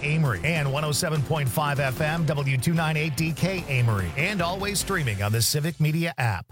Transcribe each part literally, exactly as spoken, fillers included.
Amory, and one oh seven point five F M, W two ninety-eight D K Amory, and always streaming on the Civic Media app.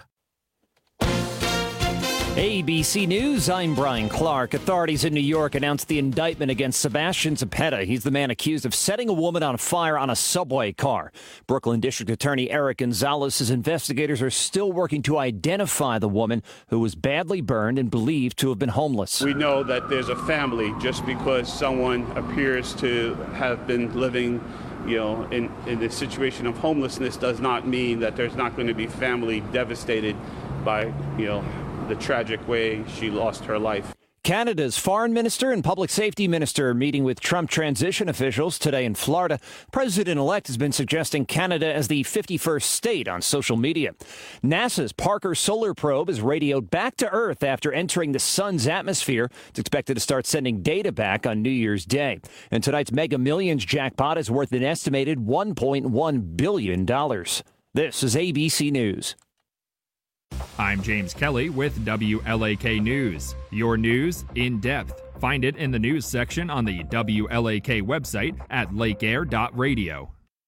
A B C News, I'm Brian Clark. Authorities in New York announced the indictment against Sebastian Zepeda. He's the man accused of setting a woman on fire on a subway car. Brooklyn District Attorney Eric Gonzalez says investigators are still working to identify the woman who was badly burned and believed to have been homeless. We know that there's a family. Just because someone appears to have been living, you know, in, in a situation of homelessness does not mean that there's not going to be family devastated by, you know, the tragic way she lost her life. Canada's foreign minister and public safety minister are meeting with Trump transition officials today in Florida. President-elect has been suggesting Canada as the fifty-first state on social media. NASA's Parker Solar Probe is radioed back to Earth after entering the sun's atmosphere. It's expected to start sending data back on New Year's Day. And tonight's Mega Millions jackpot is worth an estimated one point one billion dollars. This is A B C News. I'm James Kelly with W L A K News. Your news in depth. Find it in the news section on the W L A K website at lake air dot radio.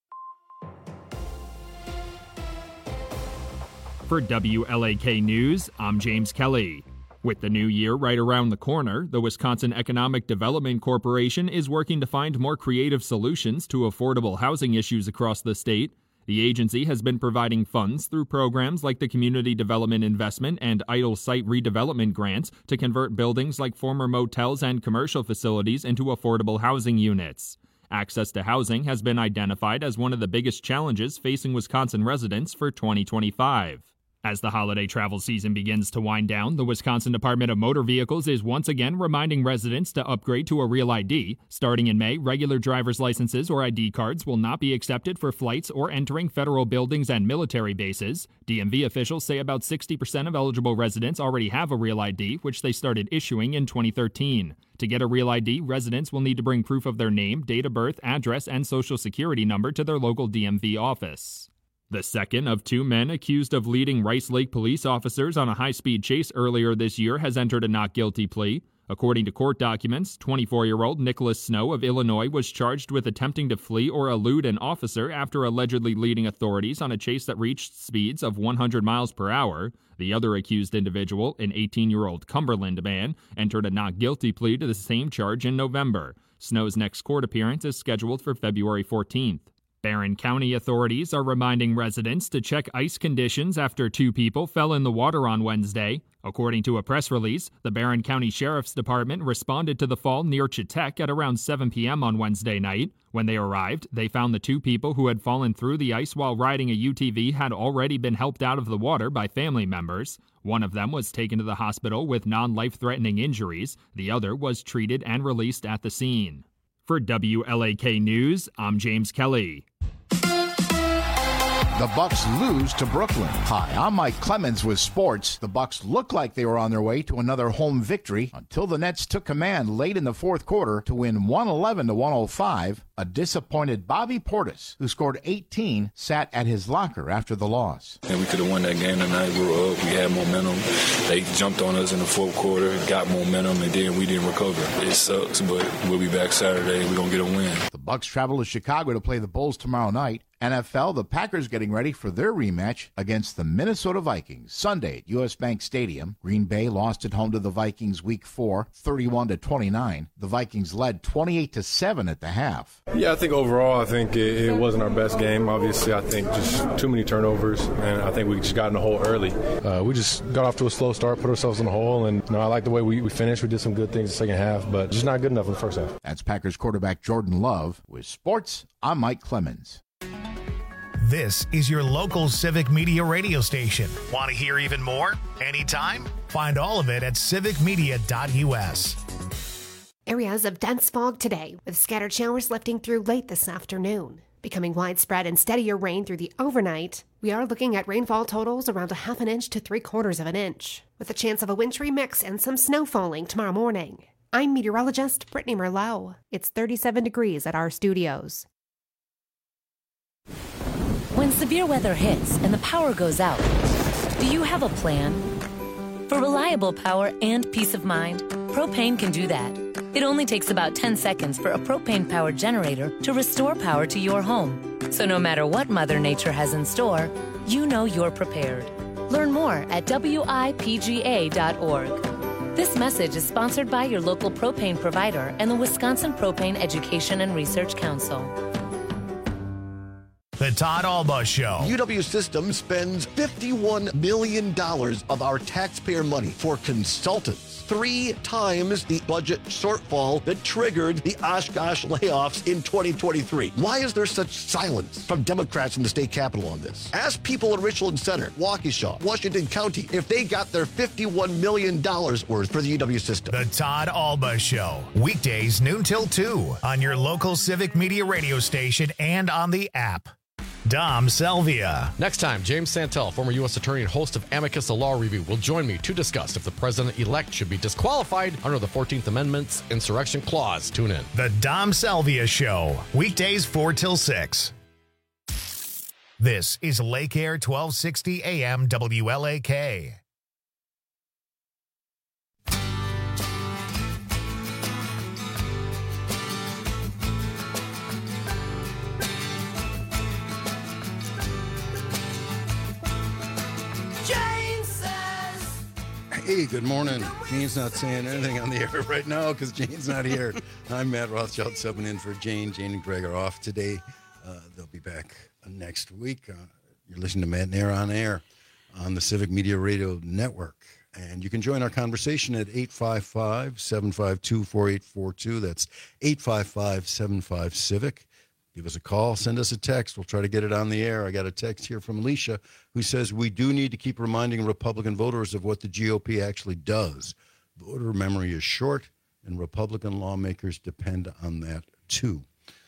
For W L A K News, I'm James Kelly. With the new year right around the corner, the Wisconsin Economic Development Corporation is working to find more creative solutions to affordable housing issues across the state. The agency has been providing funds through programs like the Community Development Investment and Idle Site Redevelopment Grants to convert buildings like former motels and commercial facilities into affordable housing units. Access to housing has been identified as one of the biggest challenges facing Wisconsin residents for twenty twenty-five. As the holiday travel season begins to wind down, the Wisconsin Department of Motor Vehicles is once again reminding residents to upgrade to a real I D. Starting in May, regular driver's licenses or I D cards will not be accepted for flights or entering federal buildings and military bases. D M V officials say about sixty percent of eligible residents already have a real I D, which they started issuing in twenty thirteen. To get a real I D, residents will need to bring proof of their name, date of birth, address, and social security number to their local D M V office. The second of two men accused of leading Rice Lake police officers on a high-speed chase earlier this year has entered a not guilty plea. According to court documents, twenty-four-year-old Nicholas Snow of Illinois was charged with attempting to flee or elude an officer after allegedly leading authorities on a chase that reached speeds of one hundred miles per hour. The other accused individual, an eighteen-year-old Cumberland man, entered a not guilty plea to the same charge in November. Snow's next court appearance is scheduled for February fourteenth. Barron County authorities are reminding residents to check ice conditions after two people fell in the water on Wednesday. According to a press release, the Barron County Sheriff's Department responded to the fall near Chetek at around seven p.m. on Wednesday night. When they arrived, they found the two people who had fallen through the ice while riding a U T V had already been helped out of the water by family members. One of them was taken to the hospital with non-life-threatening injuries. The other was treated and released at the scene. For W L A K News, I'm James Kelly. The Bucks lose to Brooklyn. Hi, I'm Mike Clemens with sports. The Bucks looked like they were on their way to another home victory until the Nets took command late in the fourth quarter to win one eleven to one oh five. A disappointed Bobby Portis, who scored eighteen, sat at his locker after the loss. And we could have won that game tonight. We were up. We had momentum. They jumped on us in the fourth quarter, got momentum, and then we didn't recover. It sucks, but we'll be back Saturday. We're going to get a win. The Bucks travel to Chicago to play the Bulls tomorrow night. N F L, the Packers getting ready for their rematch against the Minnesota Vikings Sunday at U S. Bank Stadium. Green Bay lost at home to the Vikings week four, thirty-one to twenty-nine. The Vikings led twenty-eight to seven at the half. Yeah, I think overall, I think it, it wasn't our best game. Obviously, I think just too many turnovers, and I think we just got in the hole early. Uh, we just got off to a slow start, put ourselves in the hole, and you know, I like the way we, we finished. We did some good things in the second half, but just not good enough in the first half. That's Packers quarterback Jordan Love. With sports, I'm Mike Clemens. This is your local Civic Media radio station. Want to hear even more? Anytime? Find all of it at civic media dot u s. Areas of dense fog today, with scattered showers lifting through late this afternoon. Becoming widespread and steadier rain through the overnight, we are looking at rainfall totals around a half an inch to three quarters of an inch, with a chance of a wintry mix and some snow falling tomorrow morning. I'm meteorologist Brittany Merlot. It's thirty-seven degrees at our studios. When severe weather hits and the power goes out, do you have a plan? For reliable power and peace of mind, Propane can do that. It only takes about ten seconds for a propane-powered generator to restore power to your home. So no matter what Mother Nature has in store, you know you're prepared. Learn more at W I P G A dot org. This message is sponsored by your local propane provider and the Wisconsin Propane Education and Research Council. The Todd Alba Show. U W Systems spends fifty-one million dollars of our taxpayer money for consultants, three times the budget shortfall that triggered the Oshkosh layoffs in twenty twenty-three. Why is there such silence from Democrats in the state capitol on this? Ask people in Richland Center, Waukesha, Washington County, if they got their fifty-one million dollars worth for the U W system. The Todd Alba Show. Weekdays noon till two on your local Civic Media radio station and on the app. Dom Selvia. Next time, James Santel, former U S attorney and host of Amicus, a law review, will join me to discuss if the president-elect should be disqualified under the fourteenth Amendment's insurrection clause. Tune in. The Dom Selvia Show. Weekdays four till six. This is Lake Air twelve sixty A M W L A K. Hey, good morning. Jane's not saying anything on the air right now because Jane's not here. I'm Matt Rothschild, subbing in for Jane. Jane and Greg are off today. Uh, they'll be back next week. Uh, you're listening to Matt and Air on Air on the Civic Media Radio Network. And you can join our conversation at eight five five, seven five two, four eight four two. That's eight five five, seven five, CIVIC. Give us a call, send us a text. We'll try to get it on the air. I got a text here from Alicia who says we do need to keep reminding Republican voters of what the G O P actually does. Voter memory is short, and Republican lawmakers depend on that, too.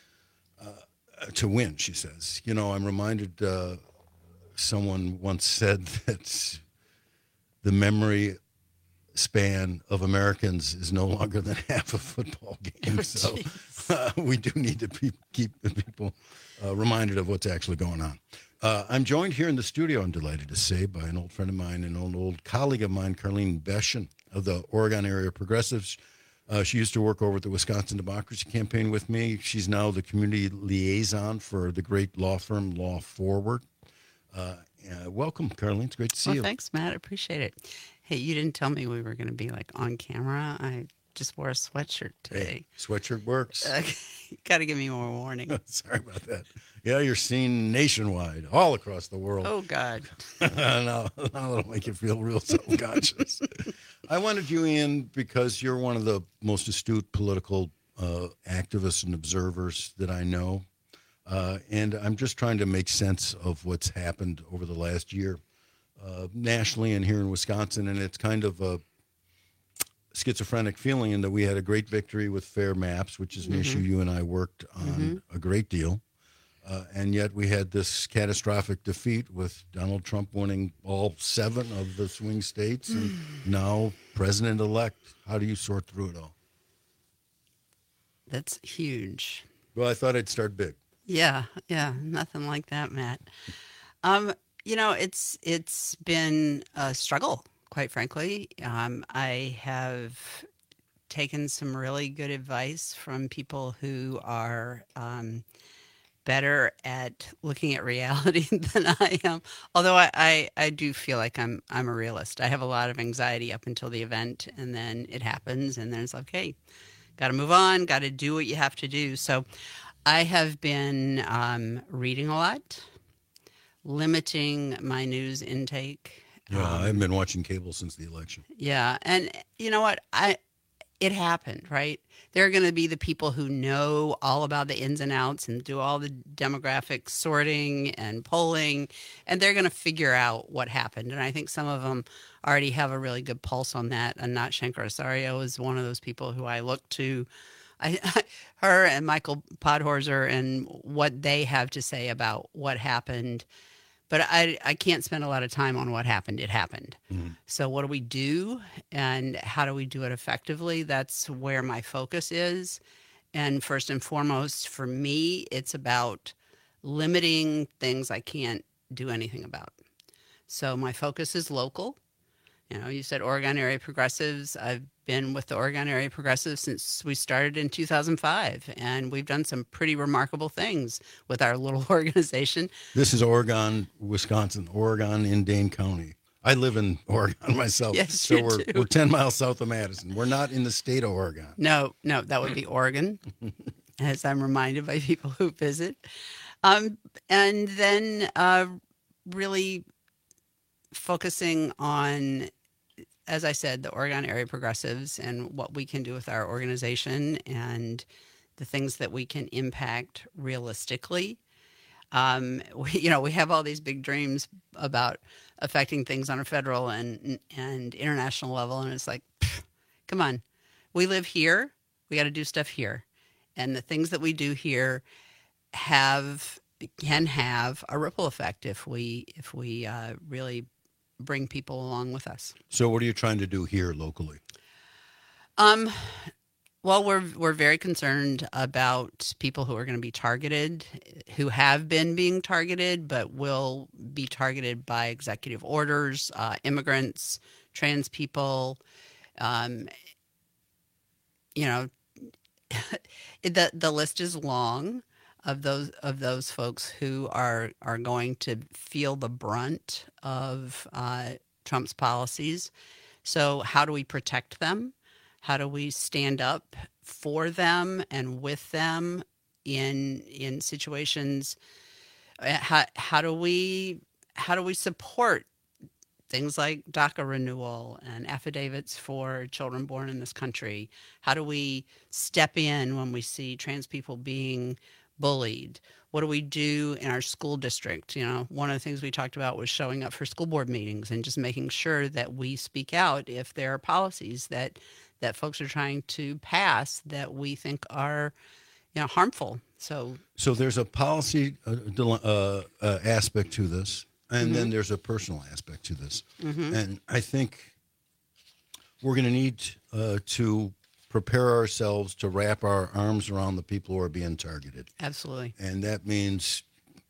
Uh, to win, she says. You know, I'm reminded uh, someone once said that the memory span of Americans is no longer than half a football game. So uh, we do need to be, keep people uh, reminded of what's actually going on. Uh, I'm joined here in the studio, I'm delighted to say, by an old friend of mine, an old, old colleague of mine, Carlene Beschen of the Oregon Area Progressives. Uh, she used to work over at the Wisconsin Democracy Campaign with me. She's now the community liaison for the great law firm Law Forward. Uh, uh, welcome, Carlene. It's great to see well, you. Thanks, Matt. I appreciate it. Hey, you didn't tell me we were going to be like on camera. I just wore a sweatshirt today. Hey, sweatshirt works. Uh, you got to give me more warning. Sorry about that. Yeah, you're seen nationwide, all across the world. Oh, God. now, now that'll make you feel real self-conscious. I wanted you in because you're one of the most astute political uh, activists and observers that I know. Uh, and I'm just trying to make sense of what's happened over the last year. Uh, nationally and here in Wisconsin, and it's kind of a schizophrenic feeling in that we had a great victory with fair maps, which is an mm-hmm. issue you and I worked on mm-hmm. a great deal, uh, and yet we had this catastrophic defeat with Donald Trump winning all seven of the swing states, and now president-elect. How do you sort through it all? That's huge. Well, I thought I'd start big. Yeah, yeah, nothing like that, Matt. Um. You know, it's it's been a struggle, quite frankly. Um, I have taken some really good advice from people who are um, better at looking at reality than I am. Although I, I, I do feel like I'm I'm a realist. I have a lot of anxiety up until the event, and then it happens, and then it's like, hey, got to move on, got to do what you have to do. So I have been um, reading a lot. Limiting my news intake. Yeah, um, I haven't been watching cable since the election. Yeah, and you know what? I it happened, right? There are going to be the people who know all about the ins and outs and do all the demographic sorting and polling, and they're going to figure out what happened. And I think some of them already have a really good pulse on that. And Anat Shenker-Osorio is one of those people who I look to. I, her and Michael Podhorzer and what they have to say about what happened. But I, I can't spend a lot of time on what happened. It happened. Mm-hmm. So what do we do, and how do we do it effectively? That's where my focus is. And first and foremost, for me, it's about limiting things I can't do anything about. So my focus is local. You know, you said Oregon Area Progressives. I've been with the Oregon Area Progressives since we started in two thousand five, and we've done some pretty remarkable things with our little organization. This is Oregon, Wisconsin, Oregon in Dane County. I live in Oregon myself, Yes, so you we're do. we're ten miles south of Madison. We're not in the state of Oregon. No, no, that would be Oregon, as I'm reminded by people who visit. Um, and then uh, really focusing on, as I said, the Oregon Area Progressives and what we can do with our organization and the things that we can impact realistically. Um, we, you know, we have all these big dreams about affecting things on a federal and and international level, and it's like, pff, come on, we live here. We got to do stuff here, and the things that we do here have can have a ripple effect if we if we uh, really bring people along with us. So what are you trying to do here locally? Um, well, we're we're very concerned about people who are going to be targeted, who have been being targeted, but will be targeted by executive orders, uh, immigrants, trans people. Um, you know, the the list is long of those of those folks who are are going to feel the brunt of uh, Trump's policies. So, how do we protect them? How do we stand up for them and with them in in situations? How how do we how do we support things like DACA renewal and affidavits for children born in this country? How do we step in when we see trans people being bullied? What do we do in our school district? You know, one of the things we talked about was showing up for school board meetings and just making sure that we speak out if there are policies that that folks are trying to pass that we think are, you know, harmful. So, so there's a policy uh, uh, uh, aspect to this, and Mm-hmm. then there's a personal aspect to this. Mhm. And I think we're going to need uh, to prepare ourselves to wrap our arms around the people who are being targeted. absolutely. And that means,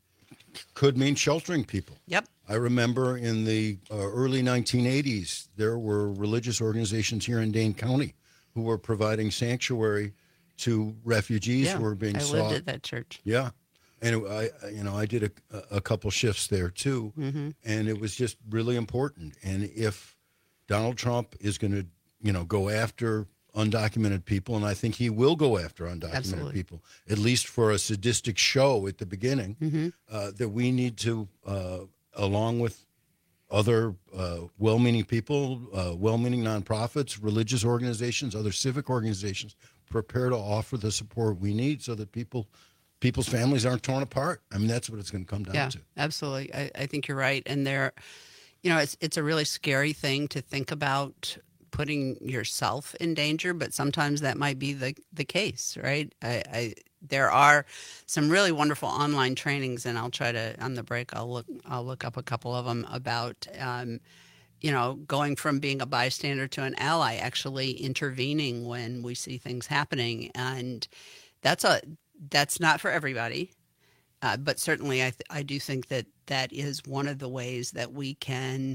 could mean sheltering people. Yep. I remember in the uh, early nineteen eighties, there were religious organizations here in Dane County who were providing sanctuary to refugees Yeah, who were being I sought. lived at that church. Yeah. And it, I, you know, I did a, a couple shifts there too, Mhm. and it was just really important. And if Donald Trump is going to, you know, go after undocumented people, and I think he will go after undocumented Absolutely. people, at least for a sadistic show at the beginning, Mhm. uh, that we need to, uh, along with other uh, well-meaning people, uh, well-meaning nonprofits, religious organizations, other civic organizations, prepare to offer the support we need so that people, people's families aren't torn apart. I mean, that's what it's going to come down Yeah, to. absolutely. I, I think you're right. And there, you know, it's it's a really scary thing to think about putting yourself in danger, but sometimes that might be the, the case, right? I, I there are some really wonderful online trainings, and I'll try to on the break. I'll look I'll look up a couple of them about, um, you know, going from being a bystander to an ally, actually intervening when we see things happening, and that's a that's not for everybody. Uh, but certainly, I th- I do think that that is one of the ways that we can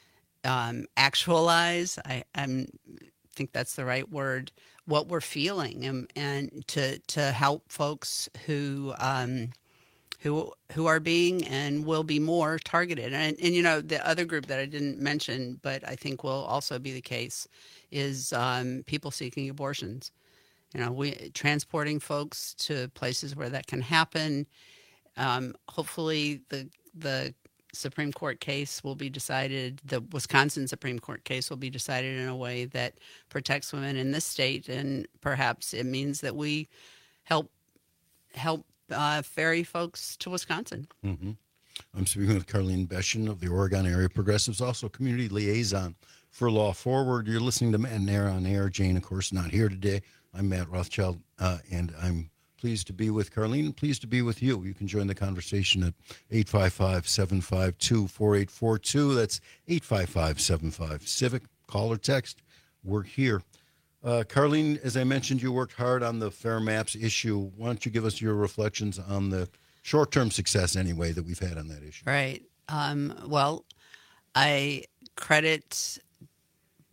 um, actualize. I I'm, think that's the right word. What we're feeling, and and to to help folks who um, who who are being and will be more targeted. And and you know, the other group that I didn't mention, but I think will also be the case, is um, people seeking abortions. You know, we transporting folks to places where that can happen. Um, hopefully, the the Supreme Court case will be decided. The Wisconsin Supreme Court case will be decided in a way that protects women in this state, and perhaps it means that we help help uh, ferry folks to Wisconsin. Mm-hmm. I'm speaking with Carlene Beschen of the Oregon Area Progressives, also community liaison for Law Forward. You're listening to Matt and Air on Air. Jane, of course, not here today. I'm Matt Rothschild, uh, and I'm pleased to be with Carlene and pleased to be with you. You can join the conversation at eight five five, seven five two, four eight four two. That's eight five five, seven five, CIVIC. Call or text. We're here. Uh, Carlene, as I mentioned, you worked hard on the Fair Maps issue. Why don't you give us your reflections on the short-term success, anyway, that we've had on that issue? Right. Um, well, I credit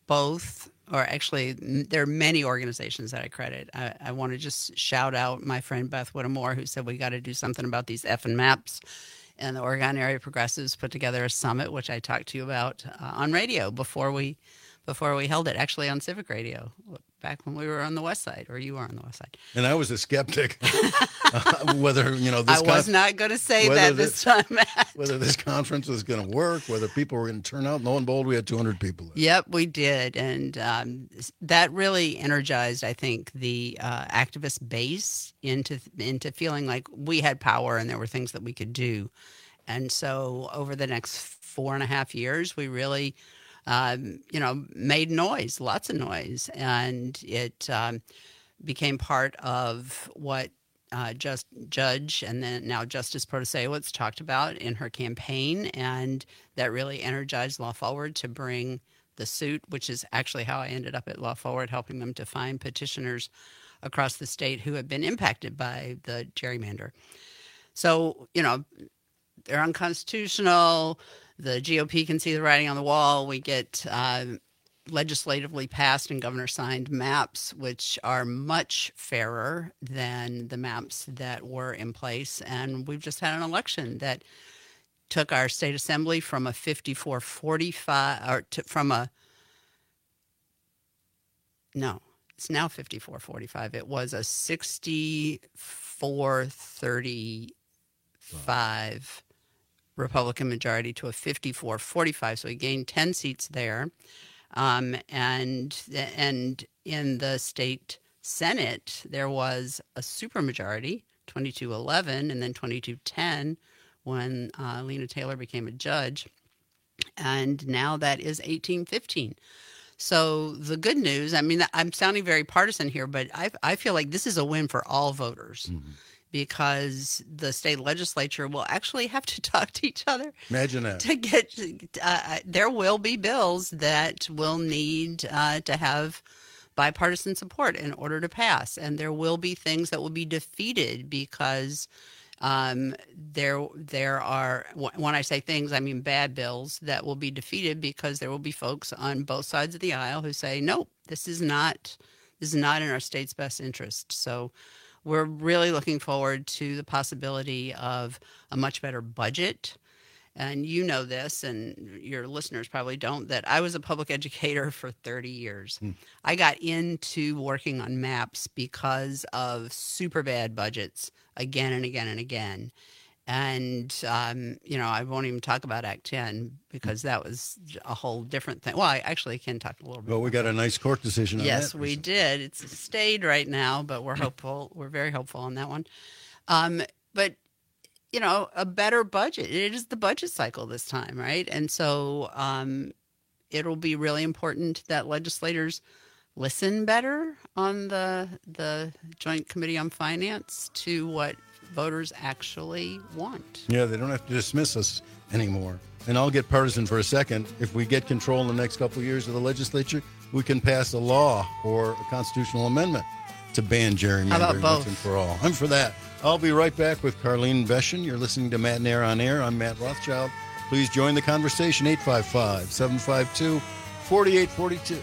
both, or actually there are many organizations that I credit. I, I want to just shout out my friend Beth Whittemore, who said we got to do something about these effing maps. And the Oregon Area Progressives put together a summit, which I talked to you about uh, on radio before we before we held it, actually on Civic Radio, back when we were on the West Side, or you were on the West Side. And I was a skeptic uh, whether, you know, this I was con- not going to say that this, this time, Matt. Whether this conference was going to work, whether people were going to turn out. Lo and behold, we had two hundred people there. Yep, we did. And um, that really energized, I think, the uh, activist base into into feeling like we had power and there were things that we could do. And so over the next four and a half years, we really, um, you know, made noise, lots of noise. And it um, became part of what uh, just Judge and then now Justice Protasiewicz talked about in her campaign. And that really energized Law Forward to bring the suit, which is actually how I ended up at Law Forward, helping them to find petitioners across the state who have been impacted by the gerrymander. So, you know, they're unconstitutional. The G O P can see the writing on the wall. We get uh, legislatively passed and governor signed maps, which are much fairer than the maps that were in place. And we've just had an election that took our state assembly from a fifty-four forty-five, or to, from a, no, it's now fifty-four forty-five. It was a sixty-four thirty-five Republican majority to a fifty-four forty-five. So he gained ten seats there. Um, and and in the state Senate, there was a supermajority, twenty-two eleven, and then twenty-two ten when uh, Lena Taylor became a judge. And now that is eighteen fifteen. So the good news, I mean, I'm sounding very partisan here, but I, I feel like this is a win for all voters. Mm-hmm. Because the state legislature will actually have to talk to each other. Imagine that. To get, uh, there will be bills that will need uh, to have bipartisan support in order to pass, and there will be things that will be defeated because um, there there are. When I say things, I mean bad bills that will be defeated because there will be folks on both sides of the aisle who say, "Nope, this is not this is not in our state's best interest." So. We're really looking forward to the possibility of a much better budget. And you know this, and your listeners probably don't, that I was a public educator for thirty years. Hmm. I got into working on maps because of super bad budgets again and again and again. And, um, you know, I won't even talk about Act ten because that was a whole different thing. Well, I actually can talk a little bit. Well, we got a nice court decision on yes, that. Yes, we did. It's stayed right now, but we're hopeful. We're very hopeful on that one. Um, but, you know, a better budget. It is the budget cycle this time, right? And so um, it'll be really important that legislators listen better on the the Joint Committee on Finance to what voters actually want. Yeah, they don't have to dismiss us anymore. And I'll get partisan for a second. If we get control in the next couple of years of the legislature, we can pass a law or a constitutional amendment to ban gerrymandering once and for all. I'm for that. I'll be right back with Carlene Beschen. You're listening to Matt and Air on Air. I'm Matt Rothschild. Please join the conversation, eight five five, seven five two, four eight four two.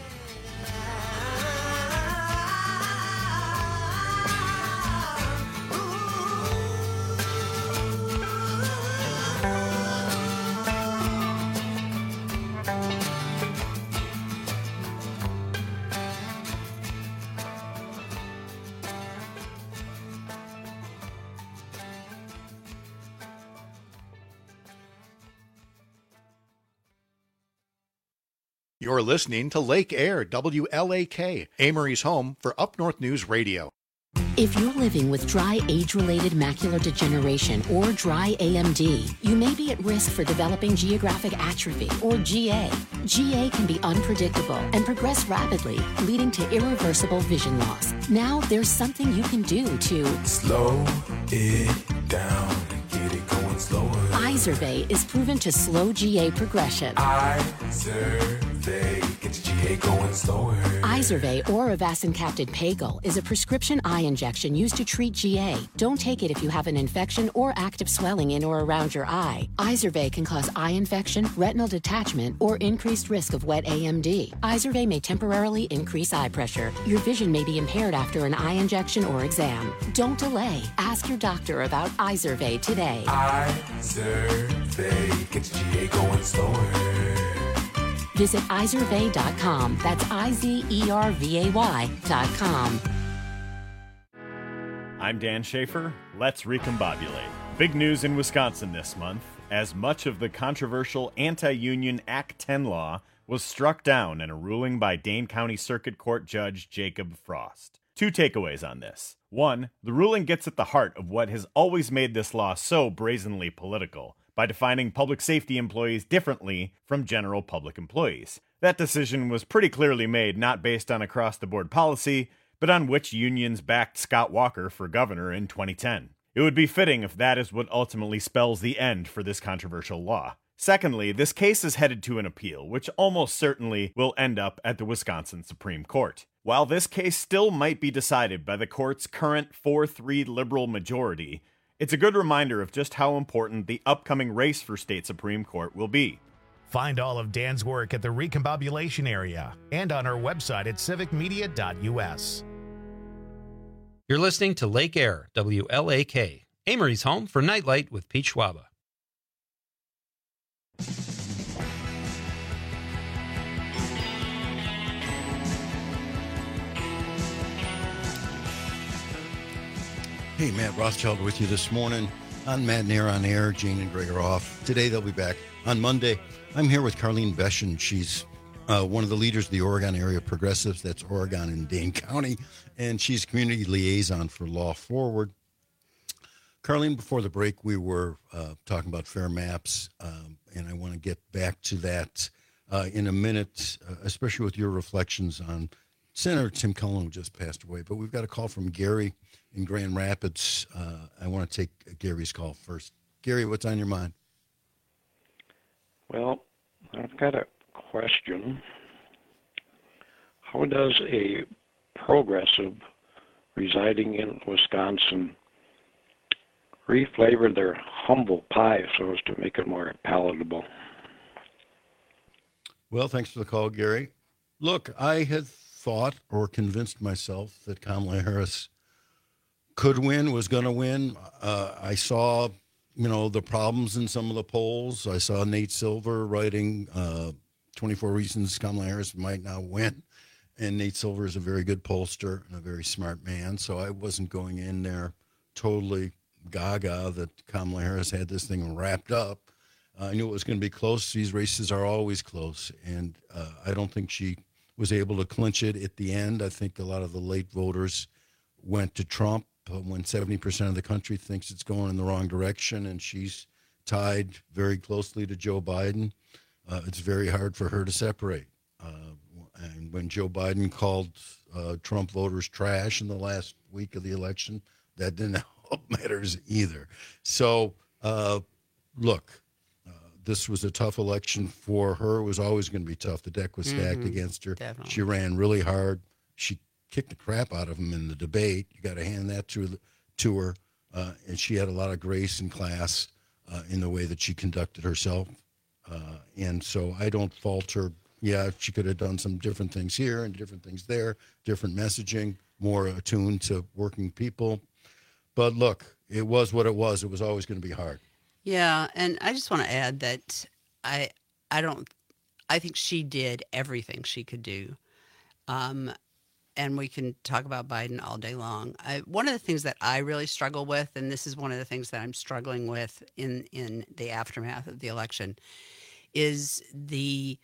You're listening to Lake Air, W L A K, Amory's home for Up North News Radio. If you're living with dry age-related macular degeneration or dry A M D, you may be at risk for developing geographic atrophy or G A. G A can be unpredictable and progress rapidly, leading to irreversible vision loss. Now there's something you can do to slow it down and get it going slower. Izervay is proven to slow G A progression. Izervay gets G A A going slower. Izervay or Avastin-capted Pagel is a prescription eye injection used to treat G A. Don't take it if you have an infection or active swelling in or around your eye. Izervay can cause eye infection, retinal detachment, or increased risk of wet A M D. Izervay may temporarily increase eye pressure. Your vision may be impaired after an eye injection or exam. Don't delay. Ask your doctor about Izervay today. Izervay gets G A going slower. Visit Izervay dot com. That's I Z E R V A Y dot com. I'm Dan Schaefer. Let's recombobulate. Big news in Wisconsin this month, as much of the controversial anti-union Act ten law was struck down in a ruling by Dane County Circuit Court Judge Jacob Frost. Two takeaways on this. One, the ruling gets at the heart of what has always made this law so brazenly political, by defining public safety employees differently from general public employees. That decision was pretty clearly made not based on across-the-board policy, but on which unions backed Scott Walker for governor in twenty ten. It would be fitting if that is what ultimately spells the end for this controversial law. Secondly, this case is headed to an appeal, which almost certainly will end up at the Wisconsin Supreme Court. While this case still might be decided by the court's current four three liberal majority, it's a good reminder of just how important the upcoming race for state Supreme Court will be. Find all of Dan's work at the Recombobulation area and on our website at civic media dot U S. You're listening to Lake Air, W L A K, Amory's home for Nightlight with Pete Schwaba. Hey, Matt Rothschild with you this morning on Matt and Air on Air. Jane and Greg are off. Today they'll be back on Monday. I'm here with Carlene Beshen. She's uh, one of the leaders of the Oregon Area Progressives. That's Oregon and Dane County. And she's community liaison for Law Forward. Carlene, before the break, we were uh, talking about fair maps, um, and I want to get back to that uh, in a minute, uh, especially with your reflections on Senator Tim Cullen, who just passed away. But we've got a call from Gary in Grand Rapids. Uh, I want to take Gary's call first. Gary, what's on your mind? Well, I've got a question. How does a progressive residing in Wisconsin reflavor their humble pie so as to make it more palatable? Well, thanks for the call, Gary. Look, I had thought or convinced myself that Kamala Harris could win, was going to win. Uh, I saw, you know, the problems in some of the polls. I saw Nate Silver writing uh, twenty-four reasons Kamala Harris might not win. And Nate Silver is a very good pollster and a very smart man. So I wasn't going in there totally gaga that Kamala Harris had this thing wrapped up. Uh, I knew it was going to be close. These races are always close. And uh, I don't think she was able to clinch it at the end. I think a lot of the late voters went to Trump when seventy percent of the country thinks it's going in the wrong direction, and she's tied very closely to Joe Biden. Uh, it's very hard for her to separate. Uh, and when Joe Biden called uh, Trump voters trash in the last week of the election, that didn't help matters either. So, uh, look, uh, this was a tough election for her. It was always going to be tough. The deck was stacked Mhm. against her. Definitely. She ran really hard. She kicked the crap out of him in the debate. You got to hand that to, the, to her. Uh, and she had a lot of grace and class uh, in the way that she conducted herself. Uh, and so I don't fault her. Yeah, she could have done some different things here and different things there, different messaging, more attuned to working people. But look, it was what it was. It was always going to be hard. Yeah, and I just want to add that I I don't I think she did everything she could do. Um, and we can talk about Biden all day long. I, one of the things that I really struggle with, and this is one of the things that I'm struggling with in, in the aftermath of the election, is the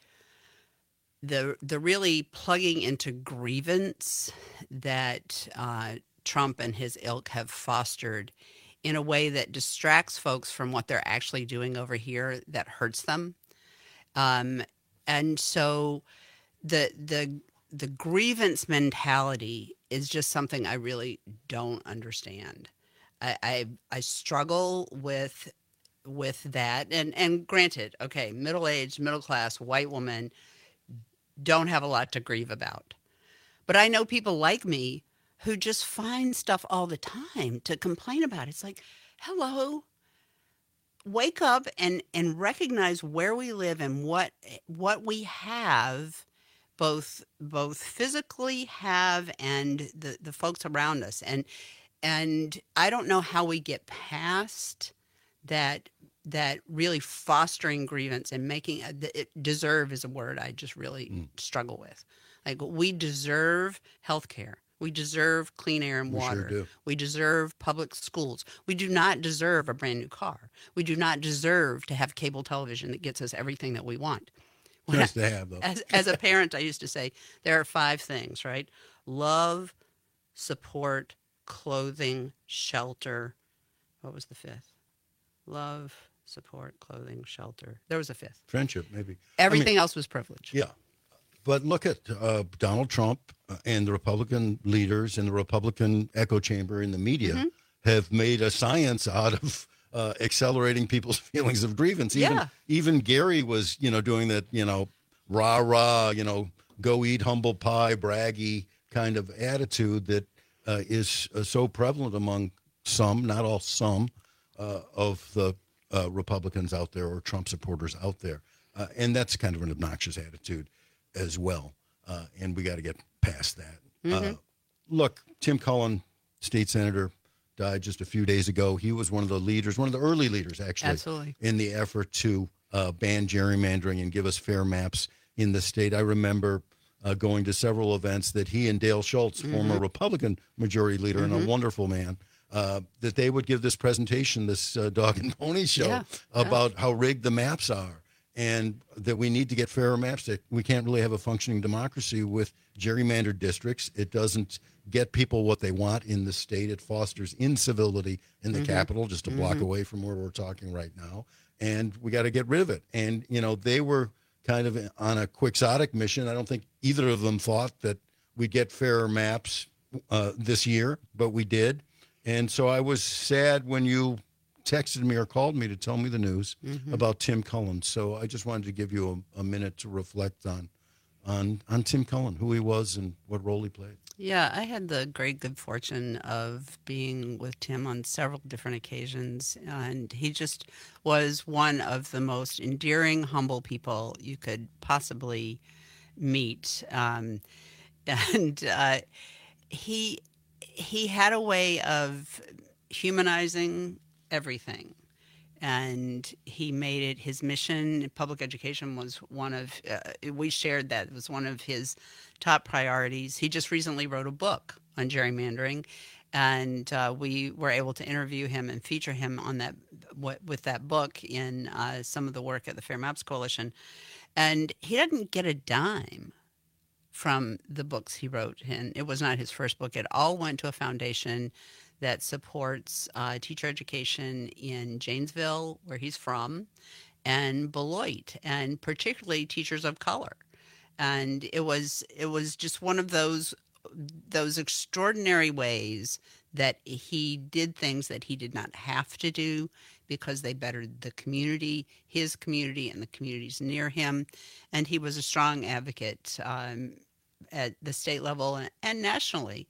the the really plugging into grievance that uh, Trump and his ilk have fostered in a way that distracts folks from what they're actually doing over here that hurts them. Um, and so the the the grievance mentality is just something I really don't understand. I I, I struggle with with that. And and granted, okay, middle-aged, middle-class, white woman don't have a lot to grieve about. But I know people like me who just find stuff all the time to complain about. It's like, hello, wake up and, and recognize where we live and what what we have, both both physically have and the, the folks around us. And and I don't know how we get past that that really fostering grievance and making it, deserve is a word I just really mm. struggle with. Like, we deserve health care. We deserve clean air and water. We sure do. We deserve public schools. We do not deserve a brand new car. We do not deserve to have cable television that gets us everything that we want. Nice to have, though. As, as a parent, I used to say, there are five things, right? Love, support, clothing, shelter. What was the fifth? Love, support, clothing, shelter. There was a fifth. Friendship, maybe. Everything I mean, else was privilege. Yeah. But look at uh, Donald Trump and the Republican leaders and the Republican echo chamber in the media mm-hmm. have made a science out of uh, accelerating people's feelings of grievance. Even, yeah. even Gary was, you know, doing that, you know, rah, rah, you know, go eat humble pie, braggy kind of attitude that uh, is uh, so prevalent among some, not all, some uh, of the uh, Republicans out there or Trump supporters out there. Uh, and that's kind of an obnoxious attitude as well, uh, and we got to get past that. Mm-hmm. Uh, look, Tim Cullen, state senator, died just a few days ago. He was one of the leaders, one of the early leaders, actually, Absolutely. in the effort to uh, ban gerrymandering and give us fair maps in the state. I remember uh, going to several events that he and Dale Schultz, Mm-hmm. former Republican majority leader Mm-hmm. and a wonderful man, uh, that they would give this presentation, this uh, dog and pony show, Yeah. about how rigged the maps are. And that we need to get fairer maps. That we can't really have a functioning democracy with gerrymandered districts. It doesn't get people what they want in the state. It fosters incivility in the Mhm. capital, just a block Mhm. away from where we're talking right now. And we got to get rid of it. And, you know, they were kind of on a quixotic mission. I don't think either of them thought that we'd get fairer maps uh, this year, but we did. And so I was sad when you texted me or called me to tell me the news Mhm. about Tim Cullen. So I just wanted to give you a, a minute to reflect on, on on Tim Cullen, who he was and what role he played. Yeah, I had the great good fortune of being with Tim on several different occasions, and he just was one of the most endearing, humble people you could possibly meet. Um, and uh, he he had a way of humanizing everything. And he made it his mission. Public education was one of, uh, we shared that. It was one of his top priorities. He just recently wrote a book on gerrymandering, and uh, we were able to interview him and feature him on that with that book in uh, some of the work at the Fair Maps Coalition. And he didn't get a dime from the books he wrote. And it was not his first book. It all went to a foundation that supports uh, teacher education in Janesville, where he's from, and Beloit, and particularly teachers of color. And it was it was just one of those those extraordinary ways that he did things that he did not have to do because they bettered the community, his community, and the communities near him. And he was a strong advocate um, at the state level and, and nationally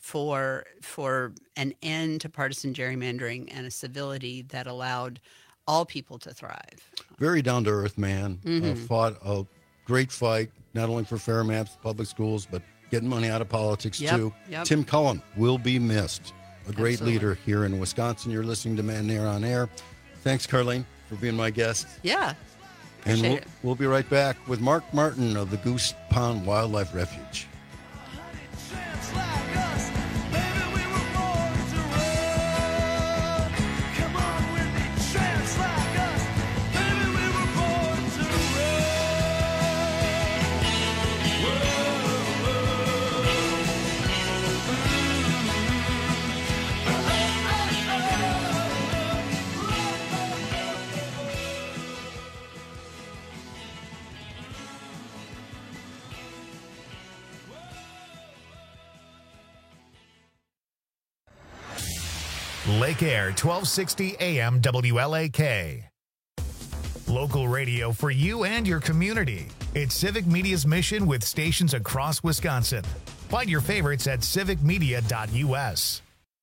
for for an end to partisan gerrymandering and a civility that allowed all people to thrive. Very down-to-earth man. Mhm. Uh, fought a great fight, not only for fair maps, public schools, but getting money out of politics, Yep, too. yep. Tim Cullen will be missed. A great Absolutely. leader here in Wisconsin. You're listening to Man Air on Air. Thanks, Carlene, for being my guest. Yeah. And Appreciate we'll, it. we'll be right back with Mark Martin of the Goose Pond Wildlife Refuge. Lake Air, twelve sixty A M W L A K. Local radio for you and your community. It's Civic Media's mission with stations across Wisconsin. Find your favorites at civic media dot u s.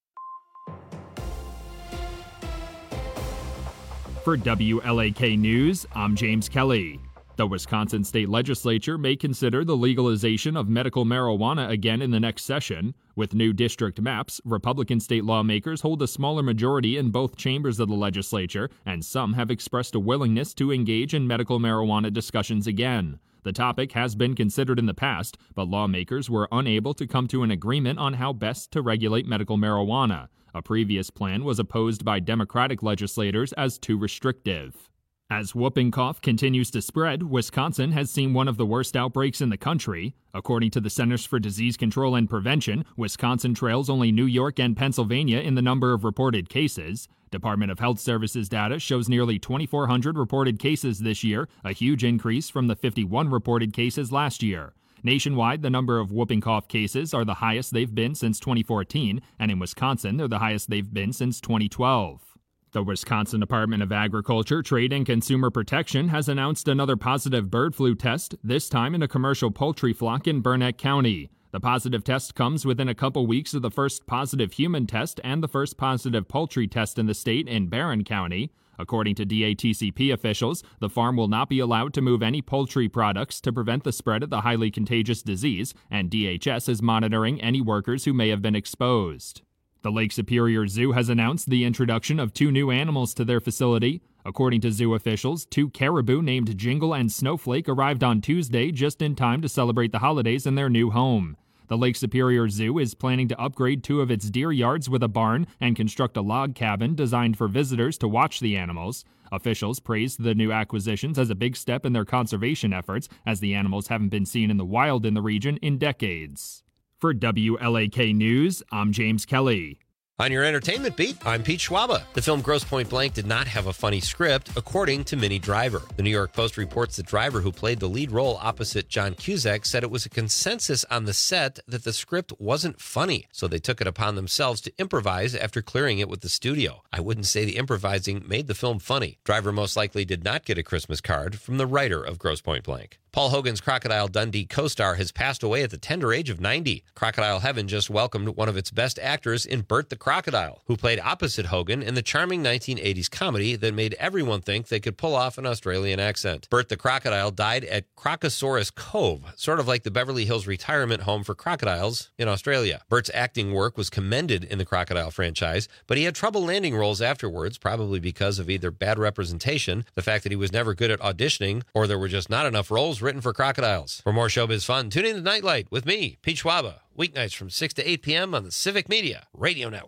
For W L A K News, I'm James Kelly. The Wisconsin State Legislature may consider the legalization of medical marijuana again in the next session. With new district maps, Republican state lawmakers hold a smaller majority in both chambers of the legislature, and some have expressed a willingness to engage in medical marijuana discussions again. The topic has been considered in the past, but lawmakers were unable to come to an agreement on how best to regulate medical marijuana. A previous plan was opposed by Democratic legislators as too restrictive. As whooping cough continues to spread, Wisconsin has seen one of the worst outbreaks in the country. According to the Centers for Disease Control and Prevention, Wisconsin trails only New York and Pennsylvania in the number of reported cases. Department of Health Services data shows nearly twenty-four hundred reported cases this year, a huge increase from the fifty-one reported cases last year. Nationwide, the number of whooping cough cases are the highest they've been since twenty fourteen, and in Wisconsin, they're the highest they've been since twenty twelve. The Wisconsin Department of Agriculture, Trade, and Consumer Protection has announced another positive bird flu test, this time in a commercial poultry flock in Burnett County. The positive test comes within a couple weeks of the first positive human test and the first positive poultry test in the state in Barron County. According to D A T C P officials, the farm will not be allowed to move any poultry products to prevent the spread of the highly contagious disease, and D H S is monitoring any workers who may have been exposed. The Lake Superior Zoo has announced the introduction of two new animals to their facility. According to zoo officials, two caribou named Jingle and Snowflake arrived on Tuesday just in time to celebrate the holidays in their new home. The Lake Superior Zoo is planning to upgrade two of its deer yards with a barn and construct a log cabin designed for visitors to watch the animals. Officials praised the new acquisitions as a big step in their conservation efforts, as the animals haven't been seen in the wild in the region in decades. For W L A K News, I'm James Kelly. On your entertainment beat, I'm Pete Schwaba. The film Grosse Pointe Blank did not have a funny script, according to Minnie Driver. The New York Post reports that Driver, who played the lead role opposite John Cusack, said it was a consensus on the set that the script wasn't funny, so they took it upon themselves to improvise after clearing it with the studio. I wouldn't say the improvising made the film funny. Driver most likely did not get a Christmas card from the writer of Grosse Pointe Blank. Paul Hogan's Crocodile Dundee co-star has passed away at the tender age of ninety. Crocodile Heaven just welcomed one of its best actors in Bert the Crocodile, who played opposite Hogan in the charming nineteen eighties comedy that made everyone think they could pull off an Australian accent. Bert the Crocodile died at Crocosaurus Cove, sort of like the Beverly Hills retirement home for crocodiles in Australia. Bert's acting work was commended in the Crocodile franchise, but he had trouble landing roles afterwards, probably because of either bad representation, the fact that he was never good at auditioning, or there were just not enough roles written for crocodiles. For more showbiz fun, tune in to Nightlight with me, Pete Schwaba, weeknights from six to eight p.m. on the Civic Media Radio Network.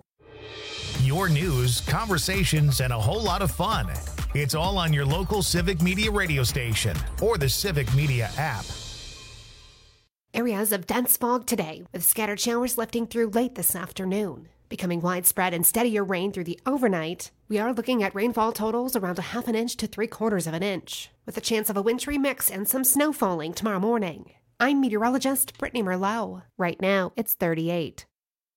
Your news, conversations, and a whole lot of fun. It's all on your local Civic Media radio station or the Civic Media app. Areas of dense fog today, with scattered showers lifting through late this afternoon. Becoming widespread and steadier rain through the overnight, we are looking at rainfall totals around a half an inch to three quarters of an inch, with a chance of a wintry mix and some snow falling tomorrow morning. I'm meteorologist Brittany Merlot. Right now, it's thirty-eight.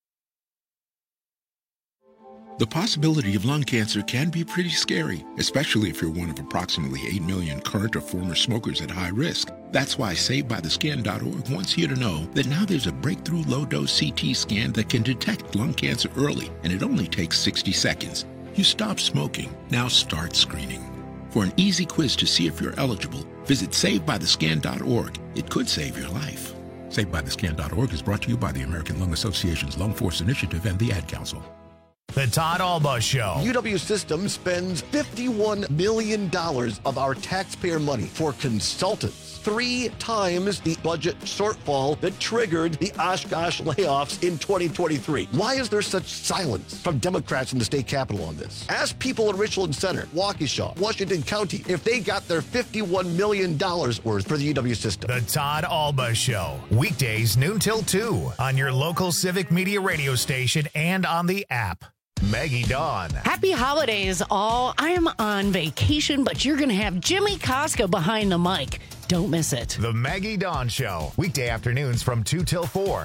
The possibility of lung cancer can be pretty scary, especially if you're one of approximately eight million current or former smokers at high risk. That's why Saved By The Scan dot org wants you to know that now there's a breakthrough low-dose C T scan that can detect lung cancer early, and it only takes sixty seconds. You stop smoking, now start screening. For an easy quiz to see if you're eligible, visit Saved By The Scan dot org. It could save your life. Saved By The Scan dot org is brought to you by the American Lung Association's Lung Force Initiative and the Ad Council. The Todd Alba Show. U W Systems spends fifty-one million dollars of our taxpayer money for consultants. Three times the budget shortfall that triggered the Oshkosh layoffs in twenty twenty-three. Why is there such silence from Democrats in the state capitol on this? Ask people in Richland Center, Waukesha, Washington County, if they got their fifty-one million dollars worth for the U W system. The Todd Alba Show. Weekdays noon till two on your local Civic Media radio station and on the app. Maggie Dawn. Happy holidays, all. I am on vacation, but you're going to have Jimmy Koska behind the mic. Don't miss it. The Maggie Dawn Show. Weekday afternoons from two till four.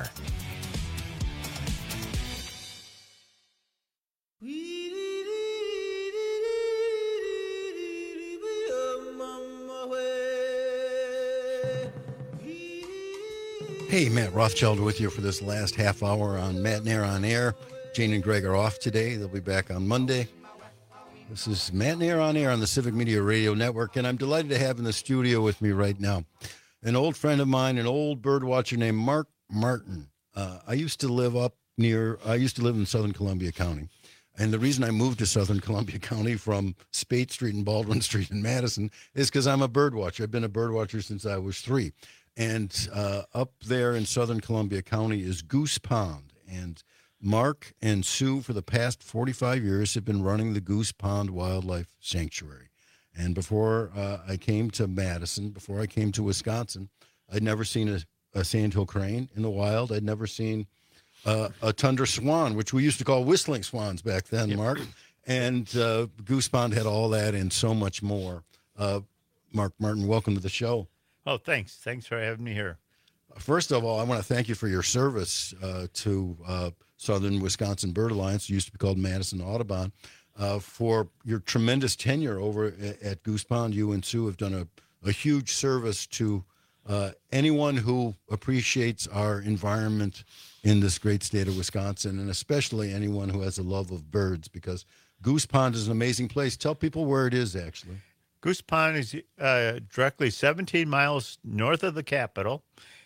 Hey, Matt Rothschild with you for this last half hour on Matt and Air on Air. Jane and Greg are off today. They'll be back on Monday. This is Matt and Air on Air on the Civic Media Radio Network, and I'm delighted to have in the studio with me right now an old friend of mine, an old bird watcher named Mark Martin. Uh, I used to live up near, I used to live in Southern Columbia County. And the reason I moved to Southern Columbia County from Spate Street and Baldwin Street in Madison is because I'm a bird watcher. I've been a bird watcher since I was three. And uh, up there in Southern Columbia County is Goose Pond. And Mark and Sue, for the past forty-five years, have been running the Goose Pond Wildlife Sanctuary. And before uh, I came to Madison, before I came to Wisconsin, I'd never seen a, a sandhill crane in the wild. I'd never seen uh, a tundra swan, which we used to call whistling swans back then, yep. Mark. And uh, Goose Pond had all that and so much more. Uh, Mark Martin, welcome to the show. Oh, thanks. Thanks for having me here. First of all, I want to thank you for your service uh, to uh, Southern Wisconsin Bird Alliance, used to be called Madison Audubon, uh, for your tremendous tenure over at, at Goose Pond. You and Sue have done a, a huge service to uh, anyone who appreciates our environment in this great state of Wisconsin, and especially anyone who has a love of birds, because Goose Pond is an amazing place. Tell people where it is, actually. Goose Pond is uh, directly seventeen miles north of the capital,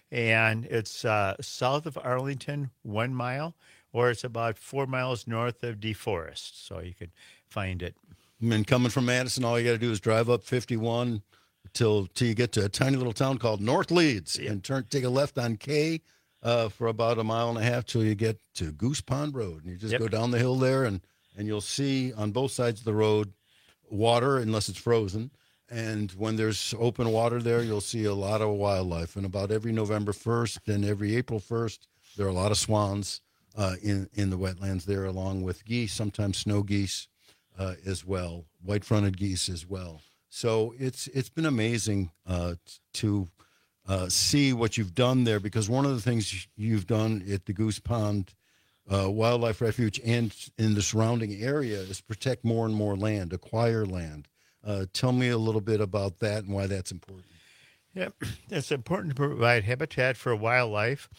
and it's uh, south of Arlington, one mile, or it's about four miles north of DeForest, so you can find it. And coming from Madison, all you got to do is drive up fifty-one till, till you get to a tiny little town called North Leeds, yeah. and turn take a left on K uh, for about a mile and a half till you get to Goose Pond Road. And you just yep. go down the hill there, and, and you'll see on both sides of the road water, unless it's frozen. And when there's open water there, you'll see a lot of wildlife. And about every November first and every April first, there are a lot of swans uh, in, in the wetlands there, along with geese, sometimes snow geese uh, as well, white-fronted geese as well. So it's it's been amazing uh, to uh, see what you've done there, because one of the things you've done at the Goose Pond uh, Wildlife Refuge and in the surrounding area is protect more and more land, acquire land. Uh, tell me a little bit about that and why that's important. Yeah, it's important to provide habitat for wildlife,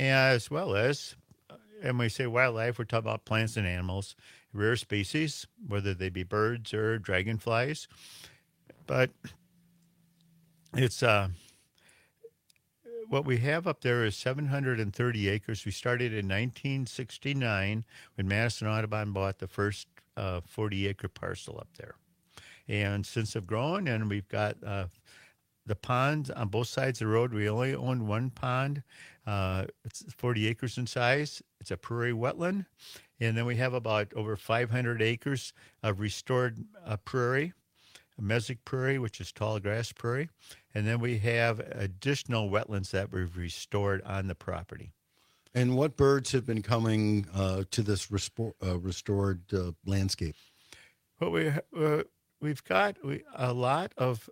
as well as, and when we say wildlife, we're talking about plants and animals, rare species, whether they be birds or dragonflies. But it's uh, what we have up there is seven hundred thirty acres. We started in nineteen sixty-nine when Madison Audubon bought the first uh, forty acre parcel up there. And since I've grown, and we've got uh, the ponds on both sides of the road. We only own one pond. Uh, it's forty acres in size. It's a prairie wetland. And then we have about over five hundred acres of restored uh, prairie, a mesic prairie, which is tall grass prairie. And then we have additional wetlands that we've restored on the property. And what birds have been coming uh, to this respo- uh, restored uh, landscape? What we uh, We've got we, a lot of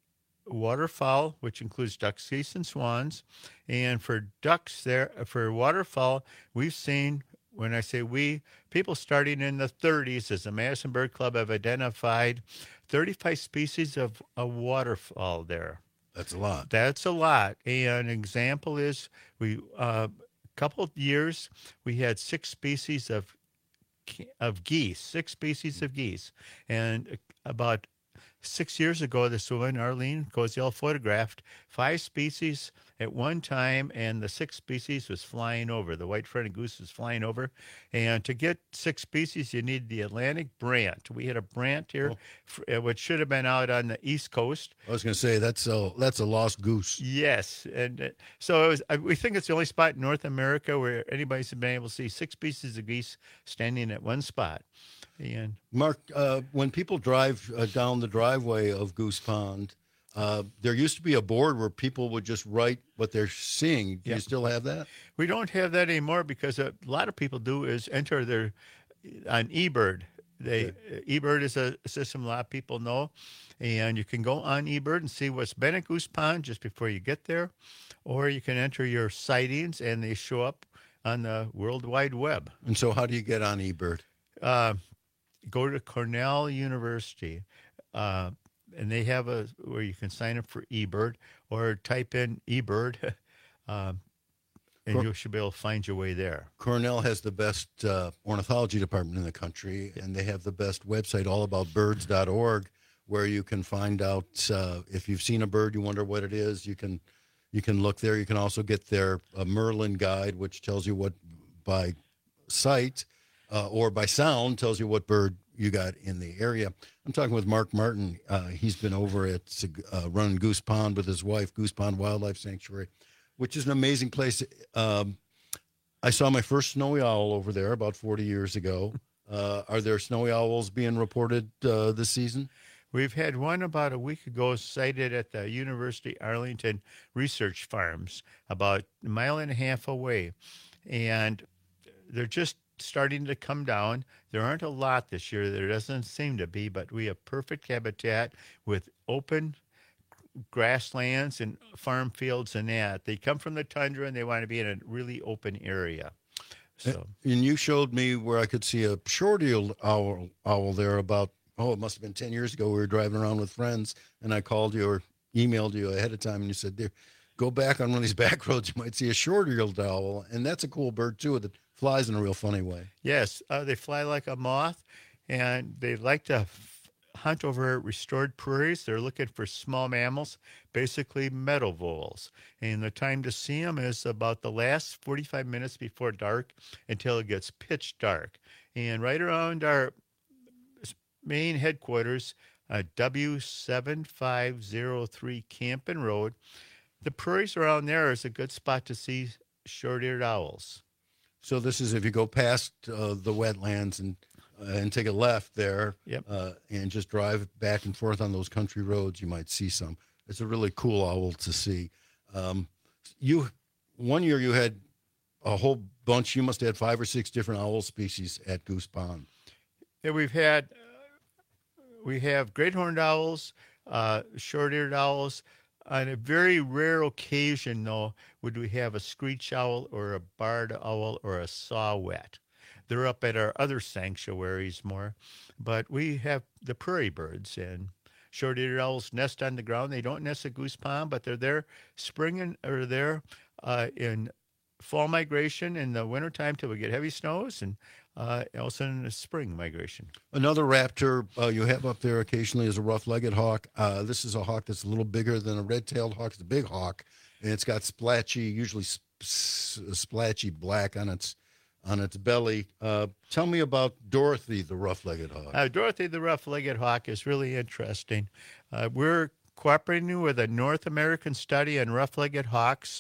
waterfowl, which includes ducks, geese, and swans. And for ducks there, for waterfowl, we've seen, when I say we, people starting in the thirties, as the Madison Bird Club have identified thirty-five species of, of waterfowl there. That's a lot. That's a lot. And an example is, we uh, a couple of years, we had six species of of geese, six species of geese. And about six years ago, this woman, Arlene Koziel, photographed five species at one time, and the sixth species was flying over. The white-fronted goose was flying over. And to get six species, you need the Atlantic brant. We had a brant here, oh. which should have been out on the East Coast. I was going to say, that's a, that's a lost goose. Yes. And uh, so it was, uh, we think it's the only spot in North America where anybody's been able to see six species of geese standing at one spot. And Mark, uh, when people drive uh, down the driveway of Goose Pond, uh, there used to be a board where people would just write what they're seeing. Do yeah. you still have that? We don't have that anymore, because a lot of people do is enter their on eBird. They okay. eBird is a system a lot of people know, and you can go on eBird and see what's been at Goose Pond just before you get there, or you can enter your sightings, and they show up on the World Wide Web. And so, how do you get on eBird? Uh, go to Cornell University, uh, and they have a where you can sign up for eBird, or type in eBird, uh, and you should be able to find your way there. Cornell has the best uh, ornithology department in the country, and they have the best website, all about birds dot org, where you can find out uh, if you've seen a bird, you wonder what it is. You can you can look there. You can also get their uh, Merlin guide, which tells you what by sight uh, or by sound tells you what bird you got in the area. I'm talking with Mark Martin. Uh, he's been over at uh, running Goose Pond with his wife, Goose Pond Wildlife Sanctuary, which is an amazing place. Um, I saw my first snowy owl over there about forty years ago. Uh, are there snowy owls being reported uh, this season? We've had one about a week ago sighted at the University Arlington Research Farms, about a mile and a half away. And they're just starting to come down. There aren't a lot this year. There doesn't seem to be, but we have perfect habitat with open grasslands and farm fields and that. They come from the tundra and they want to be in a really open area. So, and you showed me where I could see a short-eared owl, owl there about, oh, it must have been ten years ago. We were driving around with friends, and I called you or emailed you ahead of time, and you said, there, go back on one of these back roads. You might see a short-eared owl, and that's a cool bird, too, that flies in a real funny way. Yes, uh, they fly like a moth, and they like to f- hunt over restored prairies. They're looking for small mammals, basically meadow voles. And the time to see them is about the last forty-five minutes before dark until it gets pitch dark. And right around our main headquarters, uh, W seven five zero three Campen Road, the prairies around there is a good spot to see short-eared owls. So this is if you go past uh, the wetlands and uh, and take a left there, yep. uh, and just drive back and forth on those country roads, you might see some. It's a really cool owl to see. Um, you one year you had a whole bunch. You must have had five or six different owl species at Goose Pond. Yeah, we've had uh, we have great horned owls, uh, short-eared owls. On a very rare occasion, though, would we have a screech owl or a barred owl or a saw-whet. They're up at our other sanctuaries more, but we have the prairie birds, and short-eared owls nest on the ground. They don't nest at Goose Pond, but they're there spring and, or there uh, in fall migration in the wintertime till we get heavy snows, and uh, also in the spring migration. Another raptor uh, you have up there occasionally is a rough-legged hawk. Uh, this is a hawk that's a little bigger than a red-tailed hawk. It's a big hawk, and it's got splatchy, usually sp- splatchy black on its on its belly. Uh, tell me about Dorothy, the rough-legged hawk. Uh, Dorothy, the rough-legged hawk, is really interesting. Uh, we're cooperating with a North American study on rough-legged hawks,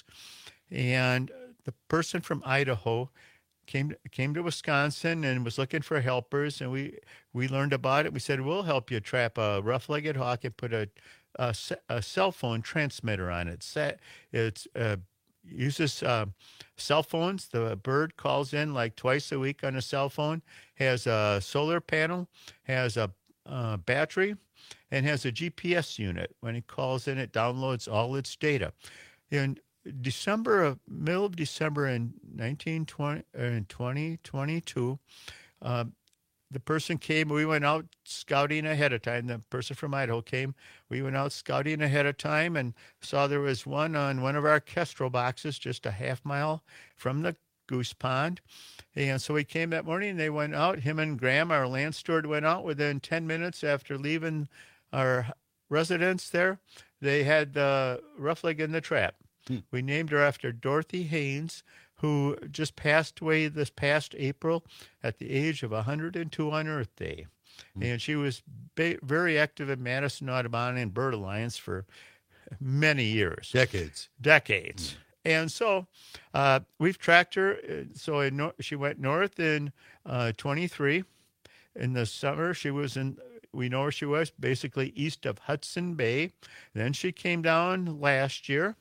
and the person from Idaho came came to Wisconsin and was looking for helpers, and we we learned about it. We said, we'll help you trap a rough-legged hawk and put a a, a cell phone transmitter on it. It uh, uses uh, cell phones. The bird calls in like twice a week on a cell phone, has a solar panel, has a uh, battery, and has a G P S unit. When it calls in, it downloads all its data. And December of middle of December in nineteen twenty in twenty twenty-two, uh, the person came. We went out scouting ahead of time. The person from Idaho came. We went out scouting ahead of time and saw there was one on one of our Kestrel boxes, just a half mile from the Goose Pond. And so we came that morning. And they went out. Him and Graham, our land steward, went out within ten minutes after leaving our residence there. They had the rough-leg in the trap. Hmm. We named her after Dorothy Haynes, who just passed away this past April at the age of one hundred two on Earth Day. Hmm. And she was ba- very active in Madison Audubon and Bird Alliance for many years. Decades. Decades. Hmm. And so uh, we've tracked her. So in, she went north in uh, twenty-three. In the summer, she was in... We know where she was, basically east of Hudson Bay. Then she came down last year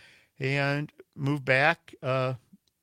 and moved back uh,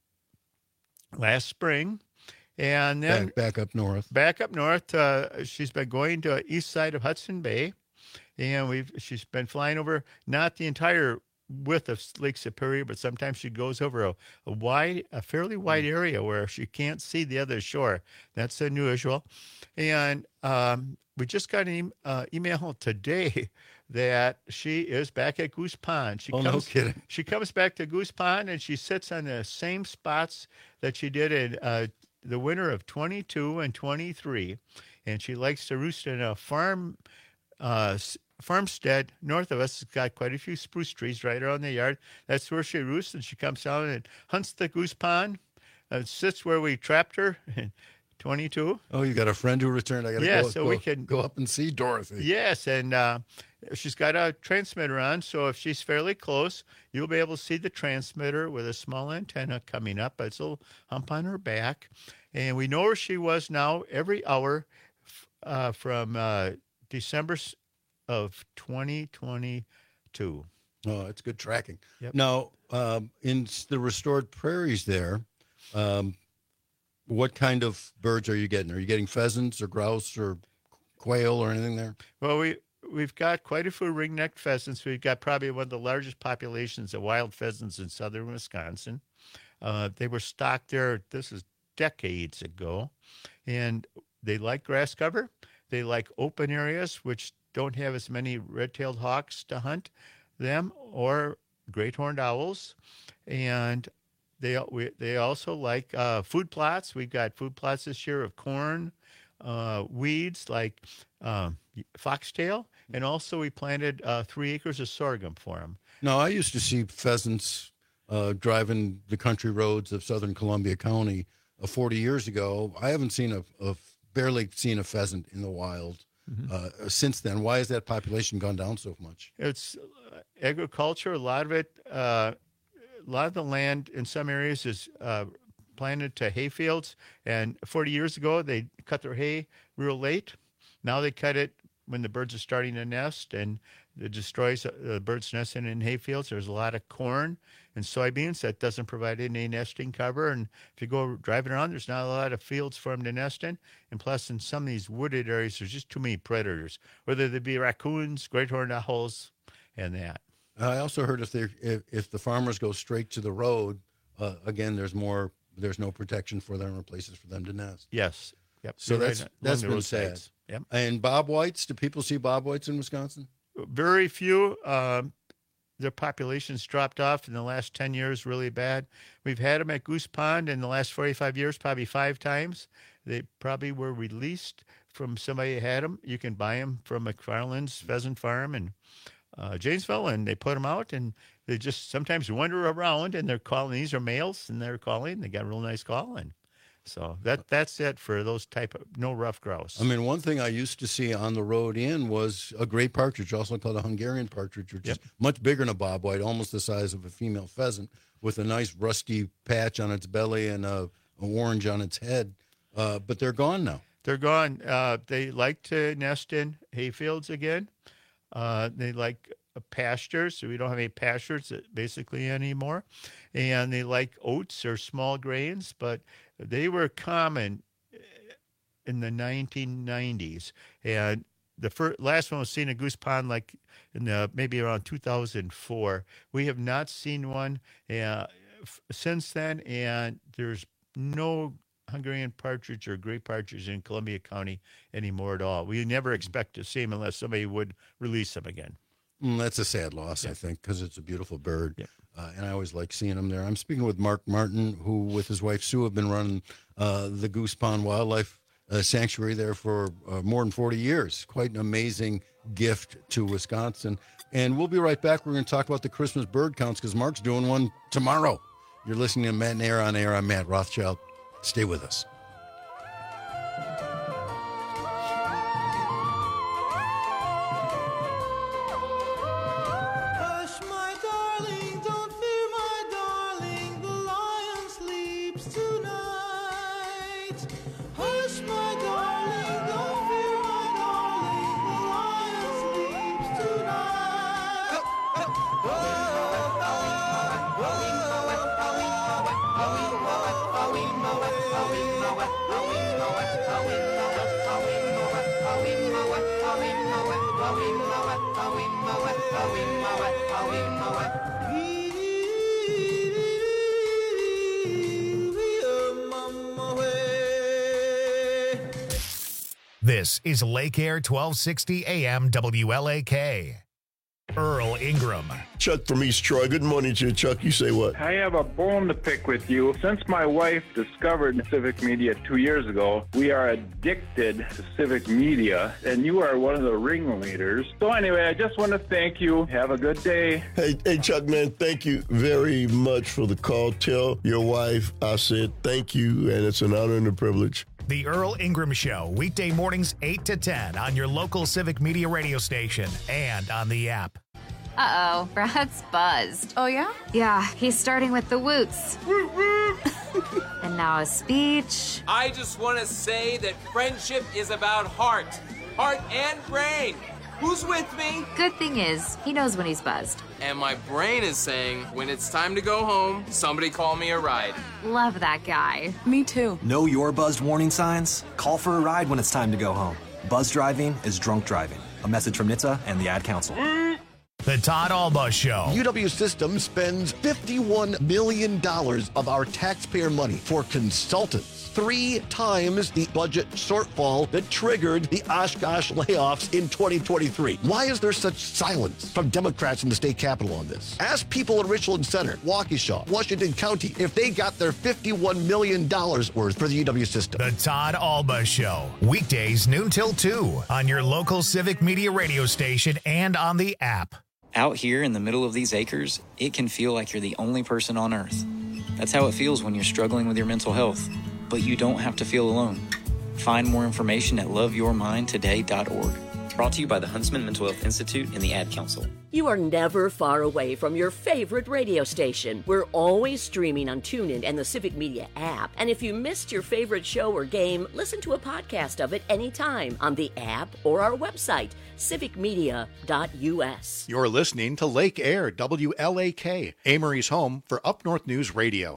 last spring. And then back, back up north. Back up north. Uh, she's been going to the east side of Hudson Bay. And we've she's been flying over not the entire width of Lake Superior, but sometimes she goes over a, a wide, a fairly wide area where she can't see the other shore. That's unusual. And um, we just got an e- uh, email today that she is back at Goose Pond. She Oh, no comes, kidding. She comes back to Goose Pond, and she sits on the same spots that she did in uh, the winter of twenty-two and twenty-three. And she likes to roost in a farm uh, s- farmstead north of us. It's got quite a few spruce trees right around the yard. That's where she roosts, and she comes down and hunts the Goose Pond. Uh, sits where we trapped her in twenty-two. Oh, you got a friend who returned. I got to Yeah, go, so go, we can- go up and see Dorothy. Yes, and uh, she's got a transmitter on, so if she's fairly close, you'll be able to see the transmitter with a small antenna coming up. It's a little hump on her back. And we know where she was now every hour uh, from uh, December s- of twenty twenty-two. Oh, it's good tracking. Yep. Now, um, in s- the restored prairies there, um, what kind of birds are you getting? Are you getting pheasants or grouse or quail or anything there? Well, we, we've got quite a few ring-necked pheasants. We've got probably one of the largest populations of wild pheasants in southern Wisconsin. Uh, they were stocked there, this is decades ago, and they like grass cover. They like open areas, which don't have as many red-tailed hawks to hunt them, or great horned owls. And they we, they also like uh, food plots. We've got food plots this year of corn, uh, weeds like um, foxtail, and also we planted uh, three acres of sorghum for them. No, I used to see pheasants uh, driving the country roads of southern Columbia County uh, forty years ago. I haven't seen a, a barely seen a pheasant in the wild Mm-hmm. uh, since then. Why has that population gone down so much? It's uh, agriculture. A lot of it, uh, a lot of the land in some areas is uh, planted to hay fields. And forty years ago, they cut their hay real late. Now they cut it when the birds are starting to nest, and it destroys the birds' nesting in hay fields. There's a lot of corn and soybeans that doesn't provide any nesting cover. And if you go driving around, there's not a lot of fields for them to nest in. And plus, in some of these wooded areas, there's just too many predators, whether they be raccoons, great horned owls, and that. I also heard if they if, if the farmers go straight to the road, uh, again, there's more. There's no protection for them or places for them to nest. Yes. Yep. So You're that's right that's along the been sad. roadsides. Yep. And bob whites. Do people see bob whites in Wisconsin? Very few. Um, their populations dropped off in the last ten years really bad. We've had them at Goose Pond in the last forty-five years, probably five times. They probably were released from somebody who had them. You can buy them from McFarland's Pheasant Farm in uh, Janesville, and they put them out, and they just sometimes wander around, and they're calling. These are males, and they're calling. They got a real nice call, and so that that's it for those type of no rough grouse. I mean, one thing I used to see on the road in was a gray partridge, also called a Hungarian partridge, which Yep. is much bigger than a bob white, almost the size of a female pheasant, with a nice rusty patch on its belly and a, a orange on its head. Uh, but they're gone now. They're gone. Uh, they like to nest in hayfields again. Uh, they like pastures. So we don't have any pastures basically anymore. And they like oats or small grains, but they were common in the nineteen nineties. And the first, last one was seen at Goose Pond like in the, maybe around two thousand four. We have not seen one uh, f- since then, and there's no Hungarian partridge or gray partridge in Columbia County anymore at all. We never expect to see them unless somebody would release them again. Mm, that's a sad loss, I think, because it's a beautiful bird. Uh, and I always like seeing them there. I'm speaking with Mark Martin, who with his wife Sue have been running uh, the Goose Pond Wildlife uh, Sanctuary there for uh, more than forty years. Quite an amazing gift to Wisconsin. And we'll be right back. We're going to talk about the Christmas bird counts because Mark's doing one tomorrow. You're listening to Matt and Air on Air. I'm Matt Rothschild. Stay with us. Hush, my darling, don't fear, my darling, the lion sleeps tonight. Hush, my darling, don't fear, my darling, the lion sleeps tonight. This This is Lake Air twelve sixty A M W L A K. Earl Ingram. Chuck from East Troy. Good morning to you, Chuck. You say what? I have a bone to pick with you. Since my wife discovered civic media two years ago, we are addicted to civic media, and you are one of the ringleaders. So anyway, I just want to thank you. Have a good day. Hey, hey, Chuck, man, thank you very much for the call. Tell your wife I said thank you, and it's an honor and a privilege. The Earl Ingram Show, weekday mornings eight to ten on your local Civic Media radio station and on the app. Uh-oh, Brad's buzzed. Oh, yeah? Yeah, he's starting with the woots. And now a speech. I just want to say that friendship is about heart. Heart and brain. Who's with me? Good thing is, he knows when he's buzzed. And my brain is saying, when it's time to go home, somebody call me a ride. Love that guy. Me too. Know your buzzed warning signs? Call for a ride when it's time to go home. Buzz driving is drunk driving. A message from N H T S A and the Ad Council. The Todd Alba Show. U W Systems spends fifty-one million dollars of our taxpayer money for consultants. Three times the budget shortfall that triggered the Oshkosh layoffs in twenty twenty-three. Why is there such silence from Democrats in the state capitol on this? Ask people in Richland Center, Waukesha, Washington County if they got their fifty-one million dollars worth for the U W system. The Todd Alba Show. Weekdays noon till two on your local Civic Media radio station and on the app. Out here in the middle of these acres, it can feel like you're the only person on earth. That's how it feels when you're struggling with your mental health. But you don't have to feel alone. Find more information at love your mind today dot org. Brought to you by the Huntsman Mental Health Institute and the Ad Council. You are never far away from your favorite radio station. We're always streaming on TuneIn and the Civic Media app. And if you missed your favorite show or game, listen to a podcast of it anytime on the app or our website, civic media dot U S. You're listening to Lake Air W L A K, Amory's home for Up North News Radio.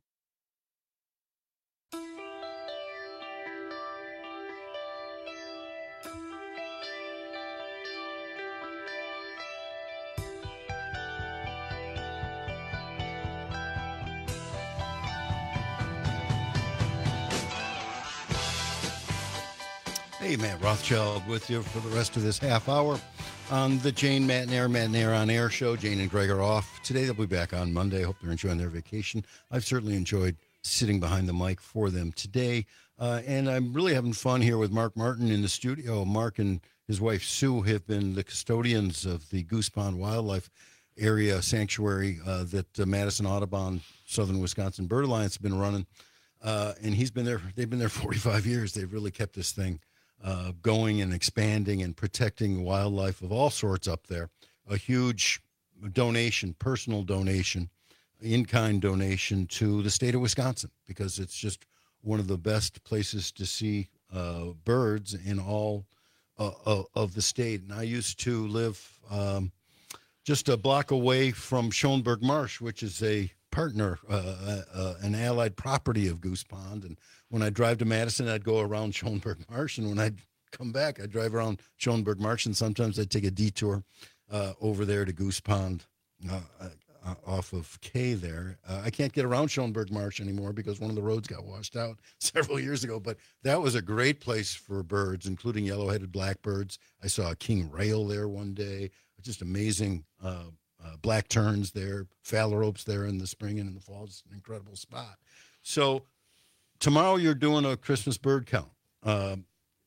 Hey, Matt Rothschild with you for the rest of this half hour on the Jane Matt and Air, Matt and Air on Air show. Jane and Greg are off today. They'll be back on Monday. I hope they're enjoying their vacation. I've certainly enjoyed sitting behind the mic for them today. Uh, and I'm really having fun here with Mark Martin in the studio. Mark and his wife Sue have been the custodians of the Goose Pond Wildlife Area Sanctuary uh, that uh, Madison Audubon Southern Wisconsin Bird Alliance has been running. Uh, and he's been there, they've been there forty-five years. They've really kept this thing Uh, going and expanding and protecting wildlife of all sorts up there. A huge donation, personal donation, in-kind donation to the state of Wisconsin, because it's just one of the best places to see uh, birds in all uh, of the state. And I used to live um, just a block away from Schoenberg Marsh, which is a partner, uh, uh, an allied property of Goose Pond. And when I drive to Madison, I'd go around Schoenberg Marsh, and when I'd come back, I'd drive around Schoenberg Marsh, and sometimes I'd take a detour uh, over there to Goose Pond uh, uh, off of K there. Uh, I can't get around Schoenberg Marsh anymore because one of the roads got washed out several years ago, but that was a great place for birds, including yellow-headed blackbirds. I saw a king rail there one day, just amazing uh, uh, black terns there, phalaropes there in the spring and in the fall. It's an incredible spot. So tomorrow you're doing a Christmas bird count. Uh,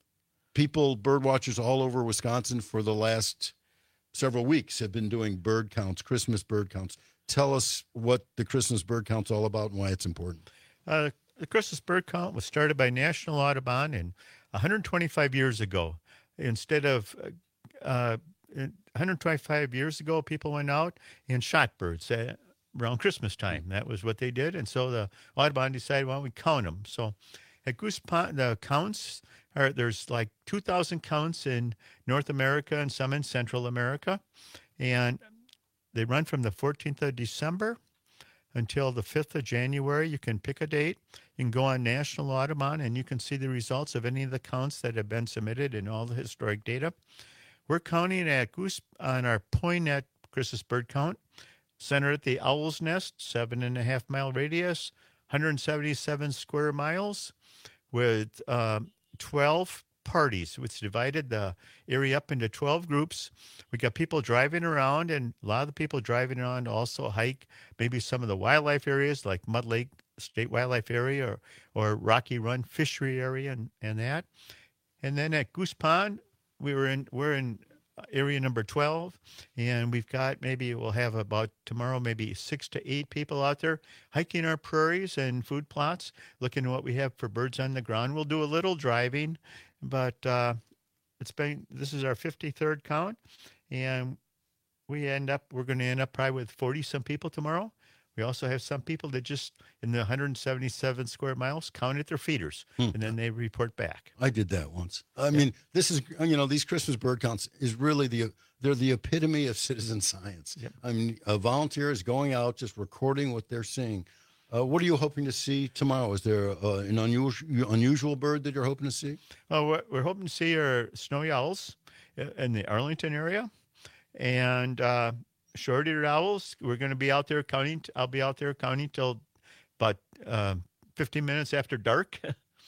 people, bird watchers all over Wisconsin for the last several weeks have been doing bird counts, Christmas bird counts. Tell us what the Christmas bird count's all about and why it's important. Uh, the Christmas bird count was started by National Audubon in one hundred twenty-five years ago. Instead of uh, one hundred twenty-five years ago, people went out and shot birds uh, around Christmas time. That was what they did. And so the Audubon decided, why don't we count them? So at Goose Pond, the counts are, there's like two thousand counts in North America and some in Central America. And they run from the fourteenth of December until the fifth of January. You can pick a date. You can go on National Audubon and you can see the results of any of the counts that have been submitted and all the historic data. We're counting at Goose on our Poinet Christmas bird count, centered at the Owl's Nest, seven and a half mile radius, one hundred seventy-seven square miles, with um, twelve parties, which divided the area up into twelve groups. We got people driving around, and a lot of the people driving around also hike maybe some of the wildlife areas like Mud Lake State Wildlife Area or, or Rocky Run Fishery Area and, and that. And then at Goose Pond, we were in we're in area number twelve, and we've got maybe we'll have about tomorrow maybe six to eight people out there hiking our prairies and food plots, looking at what we have for birds on the ground. We'll do a little driving, but uh, it's been this is our fifty-third count, and we end up we're going to end up probably with forty some people tomorrow. We also have some people that just, in the one hundred seventy-seven square miles, count at their feeders, hmm. and then they report back. I did that once. I yeah. mean, this is, you know, these Christmas bird counts is really the, they're the epitome of citizen science. Yep. I mean, a volunteer is going out, just recording what they're seeing. Uh, what are you hoping to see tomorrow? Is there uh, an unusual, unusual bird that you're hoping to see? Oh, what we're hoping to see are snowy owls in the Arlington area, and uh, short-eared owls. We're going to be out there counting. I'll be out there counting till about uh, fifteen minutes after dark.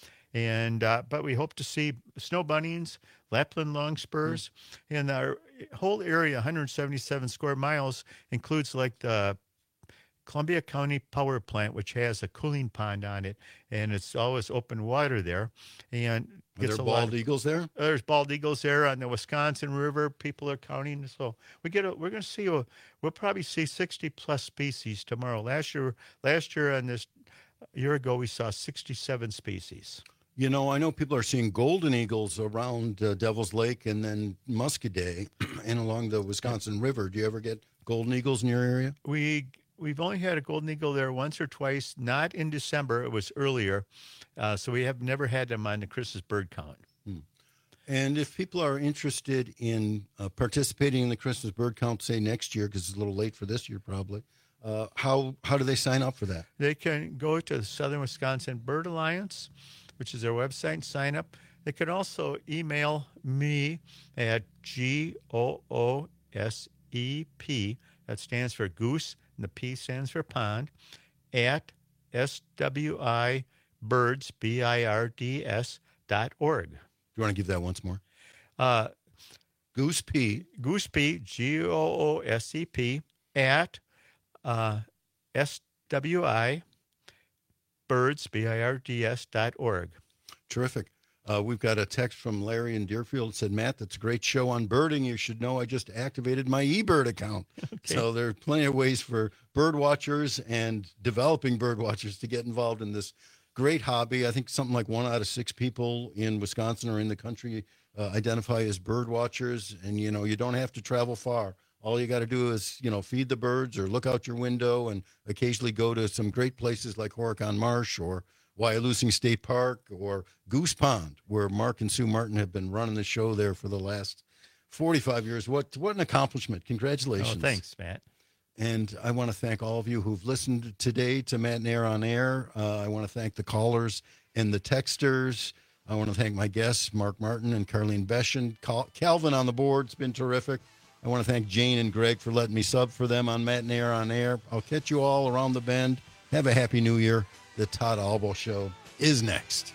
and uh, But we hope to see snow bunnies, Lapland longspurs, mm. and our whole area, one hundred seventy-seven square miles, includes like the Columbia County Power Plant, which has a cooling pond on it, and it's always open water there. And Are there bald eagles there? There's bald eagles there on the Wisconsin River. People are counting, so we get. A, we're going to see. A, we'll probably see sixty plus species tomorrow. Last year, last year on this a year ago, we saw sixty-seven species. You know, I know people are seeing golden eagles around uh, Devil's Lake and then Muscoday and along the Wisconsin River. Do you ever get golden eagles in your area? We. We've only had a golden eagle there once or twice, not in December. It was earlier. Uh, so we have never had them on the Christmas bird count. Hmm. And if people are interested in uh, participating in the Christmas bird count, say next year, because it's a little late for this year probably, uh, how how do they sign up for that? They can go to the Southern Wisconsin Bird Alliance, which is their website, and sign up. They can also email me at G O O S E P, that stands for Goose, and the P stands for pond, at S W I birds, B I R D S, dot org. Do you want to give that once more? Uh, Goose P. Goose P, G O O S E P, at uh, S W I birds, B I R D S, dot org. Terrific. Uh, we've got a text from Larry in Deerfield that said, Matt, that's a great show on birding. You should know I just activated my eBird account. Okay. So there are plenty of ways for bird watchers and developing bird watchers to get involved in this great hobby. I think something like one out of six people in Wisconsin or in the country uh, identify as bird watchers. And, you know, you don't have to travel far. All you got to do is, you know, feed the birds or look out your window and occasionally go to some great places like Horicon Marsh or Wyalusing State Park or Goose Pond, where Mark and Sue Martin have been running the show there for the last forty-five years. What what an accomplishment. Congratulations. Oh, thanks, Matt. And I want to thank all of you who've listened today to Matt and Air on Air. Uh, I want to thank the callers and the texters. I want to thank my guests, Mark Martin and Carlene Beschen. Cal- Calvin on the board. It's been terrific. I want to thank Jane and Greg for letting me sub for them on Matt and Air on Air. I'll catch you all around the bend. Have a happy new year. The Todd Albo Show is next.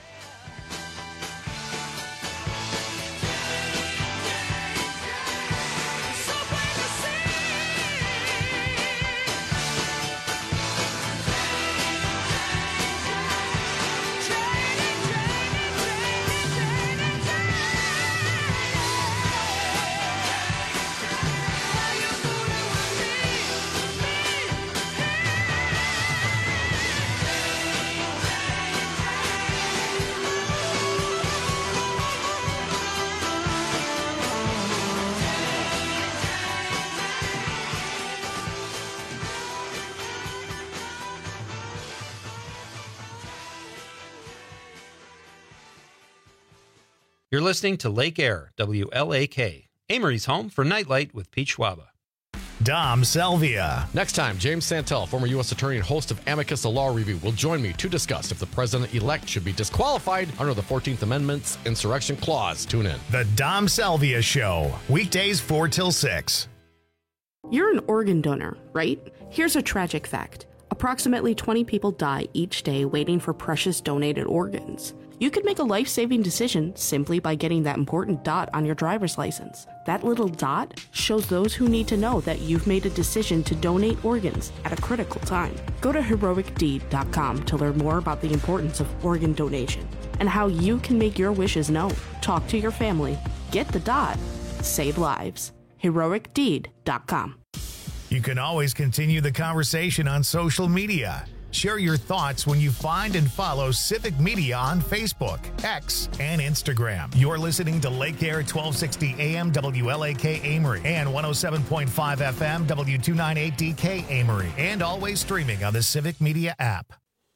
You're listening to Lake Air, W L A K, Amory's home for Nightlight with Pete Schwaba. Dom Salvia. Next time, James Santel, former U S attorney and host of Amicus, a law review, will join me to discuss if the president-elect should be disqualified under the fourteenth Amendment's insurrection clause. Tune in. The Dom Salvia Show, weekdays four till six. You're an organ donor, right? Here's a tragic fact. Approximately twenty people die each day waiting for precious donated organs. You could make a life-saving decision simply by getting that important dot on your driver's license. That little dot shows those who need to know that you've made a decision to donate organs at a critical time. Go to heroic deed dot com to learn more about the importance of organ donation and how you can make your wishes known. Talk to your family. Get the dot. Save lives. heroic deed dot com. You can always continue the conversation on social media. Share your thoughts when you find and follow Civic Media on Facebook, X, and Instagram. You're listening to Lake Air twelve sixty A M W L A K Amory and one oh seven point five F M W two ninety-eight D K Amory, and always streaming on the Civic Media app.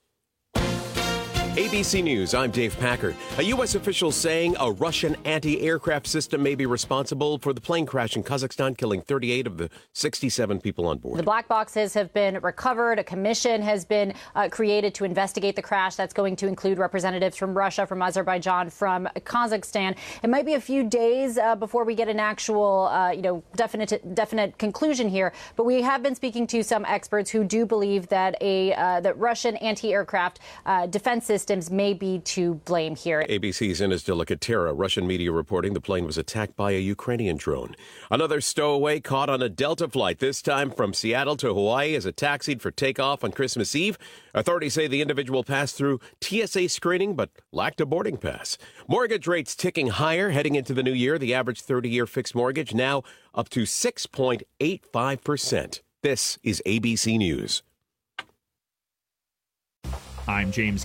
A B C News, I'm Dave Packard. A U S official saying a Russian anti-aircraft system may be responsible for the plane crash in Kazakhstan, killing thirty-eight of the sixty-seven people on board. The black boxes have been recovered. A commission has been uh, created to investigate the crash. That's going to include representatives from Russia, from Azerbaijan, from Kazakhstan. It might be a few days uh, before we get an actual, uh, you know, definite definite conclusion here. But we have been speaking to some experts who do believe that a uh, that Russian anti-aircraft uh, defense system Systems may be to blame here. A B C's Ines Delicatera, Russian media reporting the plane was attacked by a Ukrainian drone. Another stowaway caught on a Delta flight, this time from Seattle to Hawaii, as it taxied for takeoff on Christmas Eve. Authorities say the individual passed through T S A screening but lacked a boarding pass. Mortgage rates ticking higher heading into the new year. The average thirty-year fixed mortgage now up to six point eight five percent. This is A B C News. I'm James